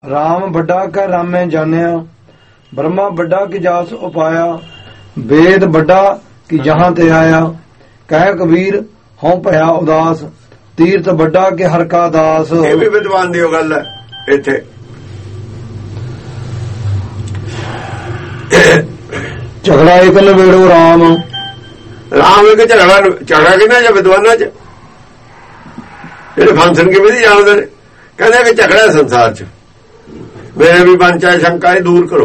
राम बड़ा कह रामे जानिया, ब्रह्मा बड़ा की जास उपाया, वेद बड़ा की जहां ते आया। कह कबीर हों भया उदास, तीर्थ बड़ा के हर का दास। ਇਹ ਵੀ ਵਿਦਵਾਨ ਦੀ ਗੱਲ ਹੈ। ਇੱਥੇ झगड़ा एक नवेड़ो राम, ਰਾਮ ਇੱਕ ਝਗੜਾ ਕਿਹਨਾਂ ਜਾਂ ਵਿਦਵਾਨਾਂ ਚ ਜਿਹੜੇ ਫੰਕਸ਼ਨ ਕਿਵੇਂ ਦੀ ਜਾਣਦੇ ਨੇ। ਕਹਿੰਦੇ ਕਿ ਝਗੜਾ ਸੰਸਾਰ ਚ ਮੇਰੇ ਵੀ ਮਨ ਚ ਸ਼ੰਕਾ ਦੂਰ ਕਰੋ।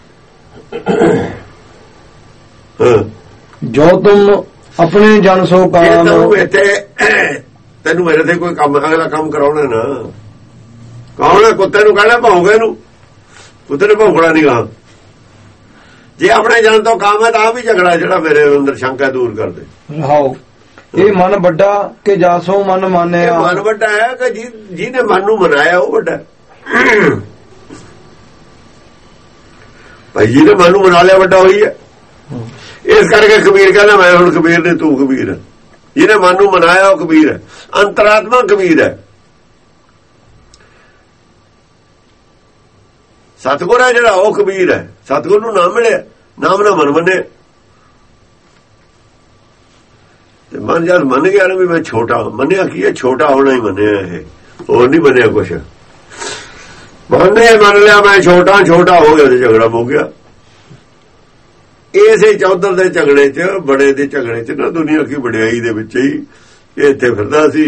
जो तुम अपने जन सो काम। ਤੈਨੂੰ ਮੇਰੇ ਤੇ ਕੋਈ ਕੰਮ ਅਗਲਾ ਕੰਮ ਕਰਾਉਣਾ ਨਾ, ਕੌਣ ਕੁੱਤੇ ਨੂੰ ਕਹਿਣਾ ਭੌਂਕੇ ਨੂੰ, ਕੁੱਤੇ ਨੇ ਭੌਂਕਣਾ ਨਹੀਂ ਗਾ। ਜੇ ਆਪਣੇ ਜਨ ਤੋਂ ਕੰਮ ਹੈ ਤਾਂ ਵੀ ਝਗੜਾ ਜਿਹੜਾ ਮੇਰੇ ਅੰਦਰ ਸ਼ੰਕਾ ਦੂਰ ਕਰਦੇ। ਰਹਾਓ ਇਹ ਮਨ ਵੱਡਾ ਕਿ ਜਾਸੋ ਮਨ ਮਾਨਿਆ। ਮਨ ਵੱਡਾ ਹੈ ਕਿ ਜਿਹਨੇ ਮਨ ਨੂੰ ਮਨਾਇਆ ਉਹ ਵੱਡਾ। ਭਾਈ ਜਿਹਨੇ ਮਨ ਨੂੰ ਮਨਾ ਲਿਆ ਵੱਡਾ ਹੋਈ ਹੈ। ਇਸ ਕਰਕੇ ਕਬੀਰ ਕਹਿੰਦਾ ਮੈਂ ਹੁਣ ਕਬੀਰ ਨੇ ਤੂੰ ਕਬੀਰ ਹੈ। ਜਿਹਨੇ ਮਨ ਨੂੰ ਮਨਾਇਆ ਉਹ ਕਬੀਰ ਹੈ, ਅੰਤਰਾਤਮਾ ਕਬੀਰ ਹੈ। ਸਤਿਗੁਰ ਹੈ ਜਿਹੜਾ ਉਹ ਕਬੀਰ ਹੈ। ਸਤਿਗੁਰ ਨੂੰ ਨਾਮ ਮਿਲਿਆ, ਨਾਮ ਨਾ ਮਨ ਮੰਨੇ। ਤੇ ਮਨ ਜਦ ਮੰਨ ਗਿਆ ਨਾ ਵੀ ਮੈਂ ਛੋਟਾ, ਮੰਨਿਆ ਕੀ ਹੈ ਛੋਟਾ ਹੋਣਾ ਹੀ ਮੰਨਿਆ। ਇਹ ਹੋਰ ਨਹੀਂ ਮੰਨਿਆ ਕੁਛ। ਮੰਨ ਲਿਆ ਮੈਂ ਛੋਟਾ ਹੋ ਗਿਆ ਤੇ ਝਗੜਾ ਹੋ ਗਿਆ। ਇਸੇ ਚੌਧਰ ਦੇ ਝਗੜੇ ਚ, ਬੜੇ ਦੇ ਝਗੜੇ ਚ ਨਾ ਦੁਨੀਆ ਕੀ ਵਡਿਆਈ ਦੇ ਵਿੱਚ ਹੀ ਇਹ ਇੱਥੇ ਫਿਰਦਾ ਸੀ।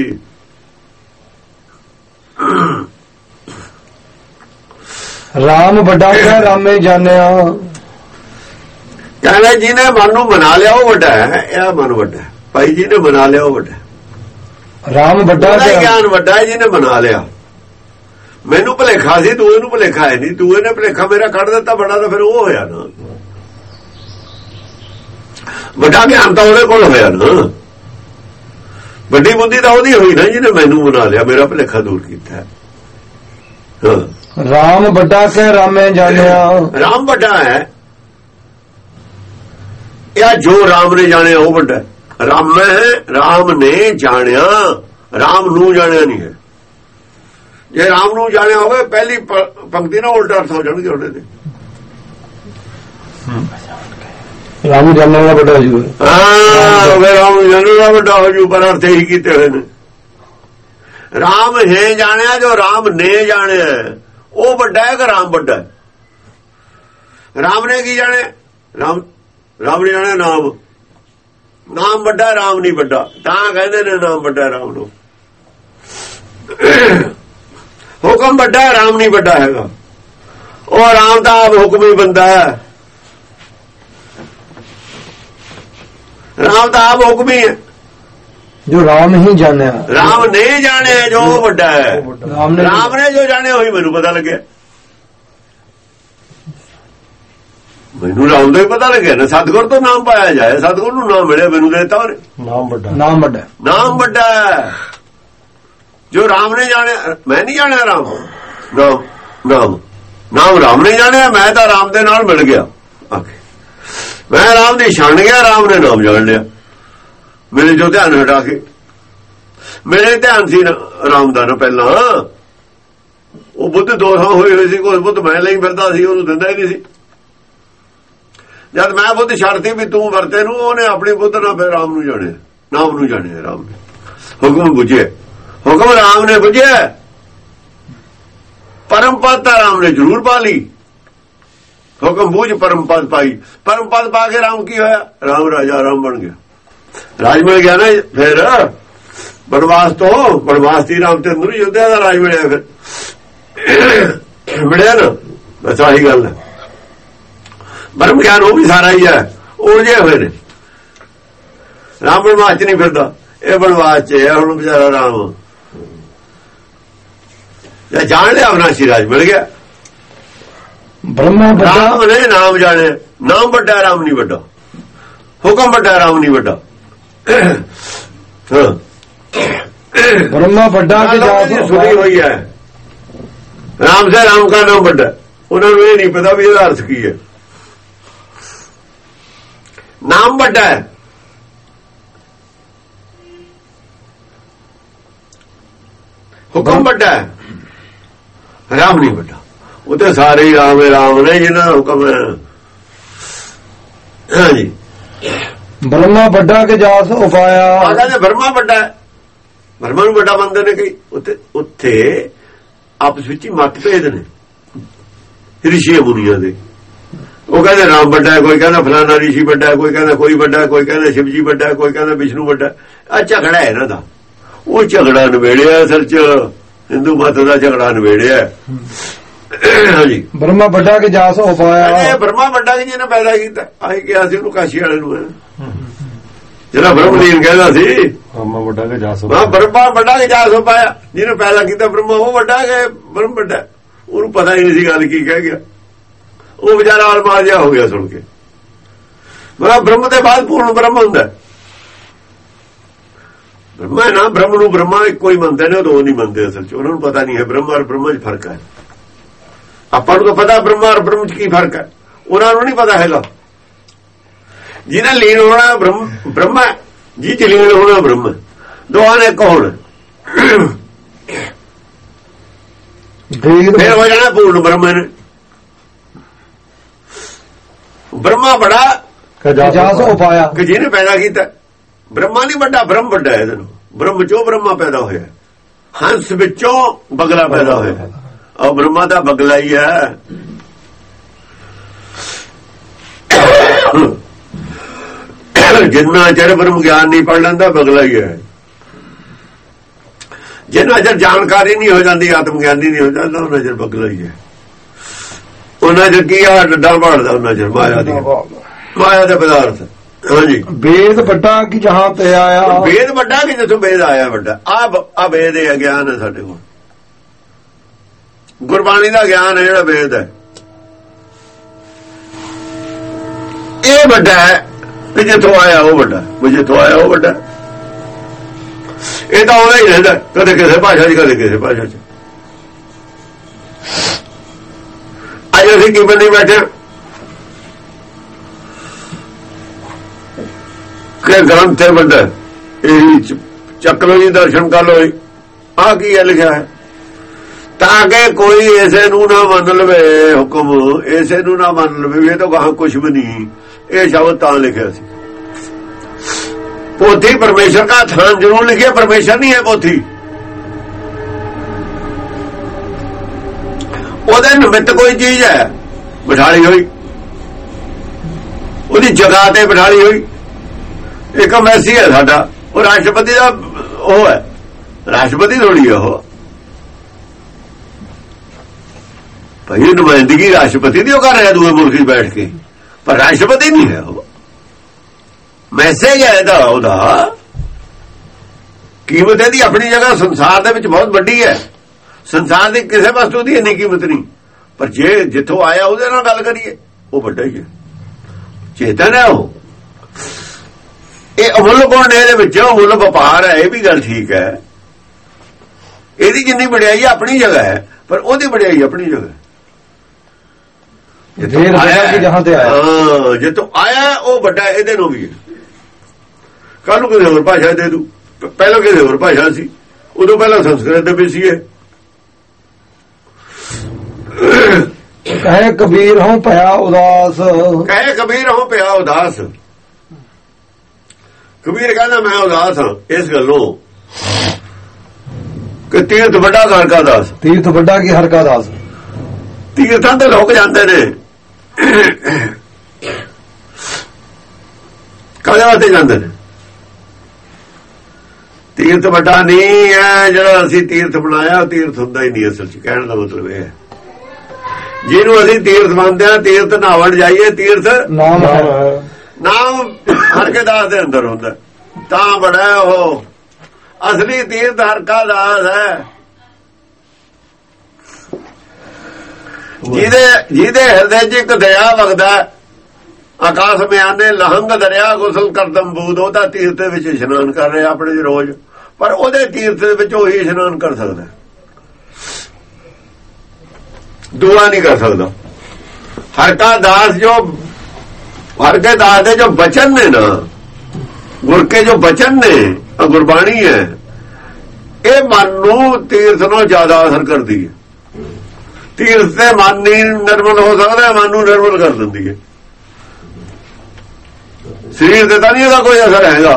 ਰਾਮ ਵੱਡਾ ਹੈ ਰਾਮੇ ਜਾਣਿਆ। ਕਹਿੰਦਾ ਜਿਹਨੇ ਮਨ ਨੂੰ ਮਨਾ ਲਿਆ ਉਹ ਵੱਡਾ ਹੈ। ਇਹ ਮਨ ਵੱਡਾ ਹੈ ਭਾਈ, ਜਿਹਨੇ ਮਨਾ ਲਿਆ ਉਹ ਵੱਡਾ। ਰਾਮ ਵੱਡਾ ਗਿਆਨ ਵੱਡਾ ਹੈ ਜਿਹਨੇ ਮਨਾ ਲਿਆ। ਮੈਨੂੰ ਭੁਲੇਖਾ ਸੀ, ਤੂੰ ਇਹਨੂੰ ਭੁਲੇਖਾ ਹੈ ਨਹੀਂ। ਤੂੰ ਇਹਨੇ ਭੁਲੇਖਾ ਮੇਰਾ ਕੱਢ ਦਿੱਤਾ ਬੜਾ, ਤਾਂ ਫਿਰ ਉਹ ਹੋਇਆ ਨਾ ਵੱਡਾ। ਗਿਆਨ ਤਾਂ ਉਹਦੇ ਕੋਲ ਹੋਇਆ ਨਾ, ਵੱਡੀ ਬੁੱਧੀ ਤਾਂ ਉਹਦੀ ਹੋਈ ਨਾ ਜਿਹਨੇ ਮੈਨੂੰ ਮਨਾ ਲਿਆ, ਮੇਰਾ ਭੁਲੇਖਾ ਦੂਰ ਕੀਤਾ। ਰਾਮ ਵੱਡਾ ਕਹਿ ਰਾਮੇ ਜਾਣਿਆ। ਰਾਮ ਵੱਡਾ ਹੈ ਇਹ ਜੋ ਰਾਮ ਨੇ ਜਾਣਿਆ ਉਹ ਵੱਡਾ। ਰਾਮ ਹੈ, ਰਾਮ ਨੇ ਜਾਣਿਆ, ਰਾਮ ਨੂੰ ਜਾਣਿਆ ਨਹੀਂ ਹੈ। ਜੇ ਰਾਮ ਨੂੰ ਜਾਣਿਆ ਹੋਵੇ ਪਹਿਲੀ ਪੰਕਤੀ ਨਾਲ ਉਲਟਾ ਅਰਥ ਹੋ ਜਾਣਗੇ ਉਹਦੇ ਤੇ। ਰਾਮ ਨੂੰ ਜਾਣਨ ਵਾਲਾ ਵੱਡਾ ਹੋ ਜੂ। ਰਾਮ ਨੂੰ ਜਾਣਨ ਵਾਲਾ ਵੱਡਾ ਹੋ ਜੂ, ਪਰ ਅਰਥ ਹੀ ਕੀਤੇ ਹੋਏ ਨੇ। ਰਾਮ ਹੈ ਜਾਣਿਆ, ਜੋ ਰਾਮ ਨੇ ਜਾਣਿਆ ਉਹ ਵੱਡਾ ਹੈ ਕਿ ਰਾਮ ਵੱਡਾ ਹੈ? ਰਾਮ ਨੇ ਕੀ ਜਾਣਿਆ? ਰਾਮ ਨੇ ਜਾਣਿਆ ਨਾਮ ਵੱਡਾ, ਰਾਮ ਨਹੀਂ ਵੱਡਾ। ਤਾਂ ਕਹਿੰਦੇ ਨੇ ਨਾਮ ਵੱਡਾ ਰਾਮ ਨੂੰ। ਹੁਕਮ ਵੱਡਾ, ਰਾਮ ਨਹੀਂ ਵੱਡਾ ਹੈਗਾ। ਉਹ ਰਾਮ ਦਾ ਆਪ ਹੁਕਮ ਹੀ ਬੰਦਾ ਹੈ। ਰਾਮ ਦਾ ਆਪ ਹੁਕਮ ਹੀ ਹੈ ਜੋ ਰਾਮ ਹੀ ਜਾਣਿਆ। ਰਾਮ ਨੇ ਜਾਣਿਆ ਜੋ ਵੱਡਾ ਹੈ। ਰਾਮ ਨੇ ਜੋ ਜਾਣਿਆ ਉਹੀ ਮੈਨੂੰ ਪਤਾ ਲੱਗਿਆ। ਮੈਨੂੰ ਰਾਮ ਦਾ ਹੀ ਪਤਾ ਲੱਗਿਆ ਨਾ। ਸਤਿਗੁਰ ਤੋਂ ਨਾਮ ਪਾਇਆ ਜਾਏ, ਸਤਿਗੁਰ ਨੂੰ ਨਾਮ ਮਿਲਿਆ, ਮੈਨੂੰ ਦੇਤਾ ਉਹਨੇ ਨਾਮ ਵੱਡਾ। ਨਾਮ ਵੱਡਾ ਜੋ ਰਾਮ ਨੇ ਜਾਣਿਆ। ਮੈਂ ਨਹੀਂ ਜਾਣਿਆ ਰਾਮ। ਨਾਮ ਰਾਮ ਨੇ ਜਾਣਿਆ। ਮੈਂ ਤਾਂ ਰਾਮ ਦੇ ਨਾਲ ਮਿਲ ਗਿਆ। ਮੈਂ ਰਾਮ ਦੀ ਛਣ ਗਿਆ, ਰਾਮ ਨੇ ਨਾਮ ਜਾਣ ਲਿਆ। ਮੇਰੇ ਜੋ ਧਿਆਨ ਹਟਾ ਕੇ, ਮੇਰੇ ਧਿਆਨ ਸੀ ਰਾਮ ਦਾ ਨਾ ਪਹਿਲਾਂ। ਉਹ ਬੁੱਧ ਦੋ ਥਾਂ ਹੋਏ ਸੀ। ਕੋਈ ਬੁੱਧ ਮੈਂ ਲਈ ਫਿਰਦਾ ਸੀ, ਉਹਨੂੰ ਦਿੰਦਾ ਹੀ ਨਹੀਂ ਸੀ। ਜਦ ਮੈਂ ਬੁੱਧ ਛੱਡਤੀ ਵੀ ਤੂੰ ਵਰਤੇ ਨੂੰ, ਉਹਨੇ ਆਪਣੀ ਬੁੱਧ ਨਾਲ ਫਿਰ ਰਾਮ ਨੂੰ ਜਾਣਿਆ, ਨਾਮ ਨੂੰ ਜਾਣਿਆ। ਰਾਮ ਨੇ ਹੁਕਮ ਬੁੱਝਿਆ, ਹੁਕਮ ਰਾਮ ਨੇ ਬੁੱਝਿਆ। ਪਰਮ ਪਦ ਤਾਂ ਰਾਮ ਨੇ ਜ਼ਰੂਰ ਪਾ ਲਈ। ਹੁਕਮ ਬੂਝ ਪਰਮ ਪਦ ਪਾਈ। ਪਰਮ ਪਦ ਪਾ ਕੇ ਰਾਮ ਕੀ ਹੋਇਆ? ਰਾਮ ਰਾਜਾ, ਰਾਮ ਬਣ ਗਿਆ। ਰਾਜ ਮਿਲ ਗਿਆ ਨਾ। ਫਿਰ ਬਨਵਾਸ ਤੋਂ, ਬਨਵਾਸ ਦੀ ਰਾਮ ਚੰਦਰ ਨੂੰ ਯੋਧਿਆ ਦਾ ਰਾਜ ਮਿਲਿਆ। ਫਿਰ ਮਿਲਿਆ ਨਾ, ਬਸ ਆਹੀ ਗੱਲ ਹੈ। ਬ੍ਰਹਮ ਗਿਆਨ ਉਹ ਵੀ ਸਾਰਾ ਹੀ ਹੈ। ਉਲਝੇ ਹੋਏ ਨੇ। ਰਾਮ ਬਨਵਾਸ ਚ ਨਹੀਂ ਫਿਰਦਾ, ਇਹ ਬਨਵਾਸ ਚ ਹੈ। ਹੁਣ ਵਿਚਾਰਾ ਰਾਮ ਜਾਂ ਜਾਣ ਲਿਆ, ਅਵਨਾਸ਼ੀ ਰਾਜ ਮਿਲ ਗਿਆ। ਬ੍ਰਹਮਾ ਰਾਮ ਨੇ ਨਾਮ ਜਾਣਿਆ। ਨਾਮ ਵੱਡਾ, ਰਾਮ ਨਹੀਂ ਵੱਡਾ। ਹੁਕਮ ਵੱਡਾ, ਰਾਮ ਨਹੀਂ ਵੱਡਾ। ਬ੍ਰਹਮਾ ਵੱਡਾ ਕੇ ਜਾ ਸੁਣੀ ਹੋਈ ਹੈ। ਰਾਮ ਸੇ ਰਾਮ ਦਾ ਨਾਮ ਵੱਡਾ। ਉਹਨਾਂ ਨੂੰ ਇਹ ਨਹੀਂ ਪਤਾ ਵੀ ਇਹਦਾ ਅਰਥ ਕੀ ਹੈ। ਨਾਮ ਵੱਡਾ ਹੈ, ਹੁਕਮ ਵੱਡਾ ਹੈ, ਰਾਮ ਨਹੀਂ ਵੱਡਾ। ਉੱਥੇ ਸਾਰੇ ਹੀ ਰਾਮ ਨੇ ਜਿਹਨਾਂ ਦਾ ਹੁਕਮ ਹੈ। ਹਾਂਜੀ, ਬ੍ਰਹਮਾ ਵੱਡਾ ਕਿ ਜਾਸ ਉਪਾਇਆ। ਕਹਿੰਦੇ ਬ੍ਰਹਮਾ ਵੱਡਾ, ਬ੍ਰਹਮਾ ਨੂੰ ਵੱਡਾ ਮੰਨਦੇ ਨੇ ਕਈ। ਉੱਥੇ ਆਪਸ ਵਿੱਚ ਹੀ ਮਤਭੇਦ ਨੇ ਰਿਸ਼ੀ ਮੁਨੀਆਂ ਦੇ। ਉਹ ਕਹਿੰਦੇ ਰਾਮ ਵੱਡਾ ਹੈ, ਕੋਈ ਕਹਿੰਦਾ ਫਲਾਣਾ ਰਿਸ਼ੀ ਵੱਡਾ ਹੈ, ਕੋਈ ਕਹਿੰਦਾ ਕੋਈ ਵੱਡਾ, ਕੋਈ ਕਹਿੰਦਾ ਸ਼ਿਵ ਜੀ ਵੱਡਾ, ਕੋਈ ਕਹਿੰਦਾ ਵਿਸ਼ਨੂੰ ਵੱਡਾ। ਆ ਝਗੜਾ ਹੈ ਇਹਨਾਂ ਦਾ। ਉਹ ਝਗੜਾ ਨਿਬੇੜਿਆ ਅਸਲ ਚ ਹਿੰਦੂ ਮਤ ਦਾ ਝਗੜਾ ਨਿਬੇੜਿਆ। ਹਾਂਜੀ, ਬ੍ਰਹਮਾ ਵੱਡਾ ਕਿ ਜਾਸ ਉਪਾਇਆ। ਬ੍ਰਹਮਾ ਵੱਡਾ ਕਿ ਜਿਹਨੇ ਪੈਦਾ ਕੀਤਾ। ਆਹੀ ਕਿਹਾ ਸੀ ਉਹਨੂੰ ਕਾਸ਼ੀ ਵਾਲੇ ਨੂੰ, ਜਿਹੜਾ ਬ੍ਰਹਮਲੀਨ ਕਹਿੰਦਾ ਸੀ ਬ੍ਰਹਮਾ ਵੱਡਾ ਕਿ ਜਾਸ ਬ੍ਰਹਮਾ ਵੱਡਾ ਕਿ ਜਾਸ ਉਪਾਇਆ। ਜਿਹਨੇ ਪੈਦਾ ਕੀਤਾ ਬ੍ਰਹਮਾ ਉਹ ਵੱਡਾ ਕਿ ਬ੍ਰਹਮ ਵੱਡਾ। ਉਹਨੂੰ ਪਤਾ ਹੀ ਨਹੀਂ ਸੀ ਗੱਲ ਕੀ ਕਹਿ ਗਿਆ। ਉਹ ਵਿਚਾਰਾ ਆਲਮਾਰ ਜਿਹਾ ਹੋ ਗਿਆ ਸੁਣ ਕੇ। ਮਤਲਬ ਬ੍ਰਹਮ ਦੇ ਬਾਅਦ ਪੂਰਨ ਬ੍ਰਹਮ ਹੁੰਦਾ। ਬ੍ਰਹਮਾ ਨਾ ਬ੍ਰਹਮ ਨੂੰ ਬ੍ਰਹਮਾ ਇੱਕੋ ਹੀ ਮੰਨਦੇ ਨੇ, ਉਹ ਦੋ ਨਹੀਂ ਮੰਨਦੇ ਅਸਲ ਚ। ਉਹਨਾਂ ਨੂੰ ਪਤਾ ਨਹੀਂ ਹੈ ਬ੍ਰਹਮ ਔਰ ਬ੍ਰਹਮ 'ਚ ਫਰਕ ਹੈ। ਆਪਾਂ ਨੂੰ ਤਾਂ ਪਤਾ ਬ੍ਰਹਮਾ ਔਰ ਬ੍ਰਹਮ 'ਚ ਕੀ ਫਰਕ ਹੈ, ਉਹਨਾਂ ਨੂੰ ਨਹੀਂ ਪਤਾ ਹੈਗਾ। ਜਿਹਨੇ ਲੀਨ ਹੋਣਾ ਬ੍ਰਹਮਾ, ਜੀ ਚ ਲੀਨ ਹੋਣਾ ਬ੍ਰਹਮ, ਦੋਹਾਂ ਨੇ ਇੱਕ ਹੋਣਾ। ਫਿਰ ਹੋ ਜਾਣਾ ਪੂਰਨ ਬ੍ਰਹਮ ਨੇ। ਬ੍ਰਹਮਾ ਬੜਾ ਜਾਸ ਉਪਾਇਆ ਕਿ ਜਿਹਨੇ ਪੈਦਾ ਕੀਤਾ। ਬ੍ਰਹਮਾ ਨਹੀਂ ਵੱਡਾ, ਬ੍ਰਹਮ ਵੱਡਾ ਹੈ। ਇਹਨੂੰ ਬ੍ਰਹਮ ਚੋਂ ਬ੍ਰਹਮਾ ਪੈਦਾ ਹੋਇਆ, ਹੰਸ ਵਿੱਚੋਂ ਬਗਲਾ ਪੈਦਾ ਹੋਇਆ। ਉਹ ਬ੍ਰਹਮਾ ਦਾ ਬਗਲਾ ਹੀ ਹੈ। ਜਿੰਨਾ ਚਿਰ ਬ੍ਰਹਮ ਗਿਆਨ ਨਹੀਂ ਪੜ ਲੈਂਦਾ ਬਗਲਾ ਹੀ ਹੈ। ਜਿੰਨਾ ਚਿਰ ਜਾਣਕਾਰੀ ਨਹੀਂ ਹੋ ਜਾਂਦੀ, ਆਤਮ ਗਿਆਨੀ ਨਹੀਂ ਹੋ ਜਾਂਦਾ, ਉਹਨਾਂ ਚਿਰ ਬਗਲਾ ਹੀ ਹੈ। ਉਹਨਾਂ ਚਿਰ ਕੀ ਆ ਡੱਡਾ ਮਾਰਦਾ, ਉਹਨਾਂ ਚਿਰ ਮਾਇਆ ਦੇ ਪਦਾਰਥ। ਹਾਂਜੀ, ਵੇਦ ਵੱਡਾ ਕਿ ਜਹਾਂ ਤੇ ਆਇਆ। ਵੇਦ ਵੱਡਾ ਕਿ ਜਿੱਥੋਂ ਵੇਦ ਆਇਆ ਵੱਡਾ। ਆ ਵੇਦ ਹੈ, ਗਿਆਨ ਹੈ ਸਾਡੇ ਕੋਲ। ਗੁਰਬਾਣੀ ਦਾ ਗਿਆਨ ਹੈ ਜਿਹੜਾ ਵੇਦ ਹੈ, ਇਹ ਵੱਡਾ ਹੈ। ਵੀ ਜਿੱਥੋਂ ਆਇਆ ਉਹ ਵੱਡਾ, ਵੀ ਜਿੱਥੋਂ ਆਇਆ ਉਹ ਵੱਡਾ। ਇਹ ਤਾਂ ਉਹਦਾ ਹੀ ਰਹਿੰਦਾ, ਕਦੇ ਕਿਸੇ ਭਾਸ਼ਾ 'ਚ, ਕਦੇ ਕਿਸੇ ਭਾਸ਼ਾ 'ਚ। ਅੱਜ ਅਸੀਂ ਕਿਵੇਂ ਨਹੀਂ ਬੈਠੇ ਕਿ ਗ੍ਰੰਥ ਹੈ ਵੱਡਾ, ਇਹ ਚੱਕ ਲੋ ਜੀ, ਦਰਸ਼ਨ ਕਰ ਲੋ। ਆਹ ਕੀ ਹੈ ਲਿਖਿਆ ਹੈ, ਤਾਂ ਕਿ ਕੋਈ ਇਸੇ ਨੂੰ ਨਾ ਮੰਨ ਲਵੇ ਹੁਕਮ, ਇਸੇ ਨੂੰ ਨਾ ਮੰਨ ਲਵੇ ਇਹ ਤਾਂ ਕਹਾਂ ਕੁਛ ਵੀ ਨਹੀਂ। ਇਹ ਸ਼ਬਦ ਤਾਂ ਲਿਖਿਆ ਸੀ। ਪੋਥੀ ਪਰਮੇਸ਼ਰ ਦਾ ਥਾਨ ਜ਼ਰੂਰ ਲਿਖਿਆ, ਪਰਮੇਸ਼ਰ ਨਹੀਂ ਹੈ ਪੋਥੀ। ਉਹਦੇ ਨਿਮਿਤ ਕੋਈ ਚੀਜ਼ ਹੈ ਬਿਠਾਲੀ ਹੋਈ, ਉਹਦੀ ਜਗ੍ਹਾ ਤੇ ਬਿਠਾਲੀ ਹੋਈ। ਇੱਕ ਮੈਸੀ ਹੈ ਸਾਡਾ, ਉਹ ਰਾਸ਼ਟਰਪਤੀ ਦਾ ਉਹ ਹੈ, ਰਾਸ਼ਟਰਪਤੀ ਥੋੜੀ ਹੈ ਉਹ। ਭਾਈ ਨੁਮਾਇੰਦਗੀ ਰਾਸ਼ਟਰਪਤੀ ਦੀ ਉਹ ਕਰ ਰਿਹਾ ਦੂਏ ਮੁਲਕ 'ਚ ਬੈਠ ਕੇ, ਪਰ ਰਾਸ਼ਟਰਪਤੀ ਨਹੀਂ ਹੈ ਉਹ। ਮੈਸੇਜ ਹੈ ਇਹਦਾ, ਉਹਦਾ ਕੀਮਤ ਇਹਦੀ ਆਪਣੀ ਜਗ੍ਹਾ ਸੰਸਾਰ ਦੇ ਵਿੱਚ ਬਹੁਤ ਵੱਡੀ ਹੈ। ਸੰਸਾਰ ਦੀ ਕਿਸੇ ਵਸਤੂ ਦੀ ਇੰਨੀ ਕੀਮਤ ਨਹੀਂ, ਪਰ ਜੇ ਜਿੱਥੋਂ ਆਇਆ ਉਹਦੇ ਨਾਲ ਗੱਲ ਕਰੀਏ ਉਹ ਵੱਡਾ ਹੀ ਹੈ, ਚੇਤਨ ਹੈ ਉਹ। ਇਹ ਅਮੁੱਲ ਗੁਣ ਨੇ ਇਹਦੇ ਵਿੱਚ, ਅਮੁੱਲ ਵਪਾਰ ਹੈ। ਇਹ ਵੀ ਗੱਲ ਠੀਕ ਹੈ, ਇਹਦੀ ਜਿੰਨੀ ਵਡਿਆਈ ਆਪਣੀ ਜਗ੍ਹਾ ਹੈ, ਪਰ ਉਹਦੀ ਵਡਿਆਈ ਆਪਣੀ ਜਗ੍ਹਾ ਹੈ। ਜਿੱਥੋਂ ਆਇਆ ਉਹ ਵੱਡਾ, ਇਹਦੇ ਨੂੰ ਵੀ ਹੈ। ਕੱਲ ਨੂੰ ਕਿਸੇ ਹੋਰ ਭਾਸ਼ਾ ਦੇ ਦੂ, ਪਹਿਲਾਂ ਕਿਸੇ ਹੋਰ ਭਾਸ਼ਾ ਸੀ, ਉਦੋਂ ਪਹਿਲਾਂ ਸੰਸਕ੍ਰਿਤ ਦੇ ਵੀ ਸੀ। ਕਹੇ ਕਬੀਰ ਹੋਂ ਭਇਆ ਉਦਾਸ, ਕਹੇ ਕਬੀਰ ਹੋਂ ਭਇਆ ਉਦਾਸ। ਕਬੀਰ ਕਹਿੰਦਾ ਮੈਂ ਉਦਾਸ ਹਾਂ ਇਸ ਗੱਲੋਂ ਕਿ ਤੀਰਥ ਵੱਡਾ ਹਰ ਕਾ ਦਾਸ। ਤੀਰਥ ਵੱਡਾ ਕੀ ਹਰ ਕਾ ਦਾਸ। ਤੀਰਥਾਂ ਤੇ ਲੋਕ ਜਾਂਦੇ ਨੇ, ਕਾਹਦੇ ਵਾਸਤੇ ਜਾਂਦੇ ਨੇ? ਤੀਰਥ ਵੱਡਾ ਨਹੀਂ ਹੈ ਜਿਹੜਾ ਅਸੀਂ ਤੀਰਥ ਬਣਾਇਆ, ਤੀਰਥ ਹੁੰਦਾ ਹੀ ਨਹੀਂ ਅਸਲ 'ਚ। ਕਹਿਣ ਦਾ ਮਤਲਬ ਇਹ ਹੈ, ਜਿਹਨੂੰ ਅਸੀਂ ਤੀਰਥ ਮੰਨਦੇ ਹਾਂ, ਤੀਰਥ ਨਹਾਵਣ ਜਾਈਏ, ਤੀਰਥ ਨਾਮ ਹਰ ਕੇ ਦਾਸ ਦੇ ਅੰਦਰ ਹੁੰਦਾ, ਤਾਂ ਬੜਾ ਉਹ ਅਸਲੀ ਤੀਰਥ ਹਰ ਕਾ ਦਾਸ ਹੈ। ਜਿਹਦੇ ਹਿਰਦੇ 'ਚ ਇੱਕ ਦਰਿਆ ਵਗਦਾ, ਆਕਾਸ਼ ਮਿਆਨੇ ਲਹੰਗ ਦਰਿਆ ਗੁਸਲ ਕਰਦਮ ਬੂਦ, ਉਹਦਾ ਤੀਰਥ ਦੇ ਵਿੱਚ ਇਸ਼ਨਾਨ ਕਰ ਰਿਹਾ ਆਪਣੇ ਰੋਜ਼, ਪਰ ਉਹਦੇ ਤੀਰਥ ਦੇ ਵਿੱਚ ਉਹੀ ਇਸ਼ਨਾਨ ਕਰ ਸਕਦਾ, ਦੁਆ ਨਹੀਂ ਕਰ ਸਕਦਾ। ਹਰ ਕਾ ਦਾਸ ਜੋ ਹਰ ਕੇ ਦਾਸ ਦੇ ਜੋ ਬਚਨ ਨੇ ਨਾ, ਗੁਰ ਕੇ ਜੋ ਬਚਨ ਨੇ, ਗੁਰਬਾਣੀ ਹੈ, ਇਹ ਮਨ ਨੂੰ ਤੀਰਥ ਨਾਲੋਂ ਜ਼ਿਆਦਾ ਅਸਰ ਕਰਦੀ ਹੈ। ਤੀਰਥ ਤੇ ਮਨ ਨਹੀਂ ਨਿਰਮਲ ਹੋ ਸਕਦਾ, ਮਨ ਨੂੰ ਨਿਰਮਲ ਕਰ ਦਿੰਦੀ ਹੈ। ਸਰੀਰ ਤੇ ਤਾਂ ਨਹੀਂ ਇਹਦਾ ਕੋਈ ਅਸਰ ਹੈਗਾ।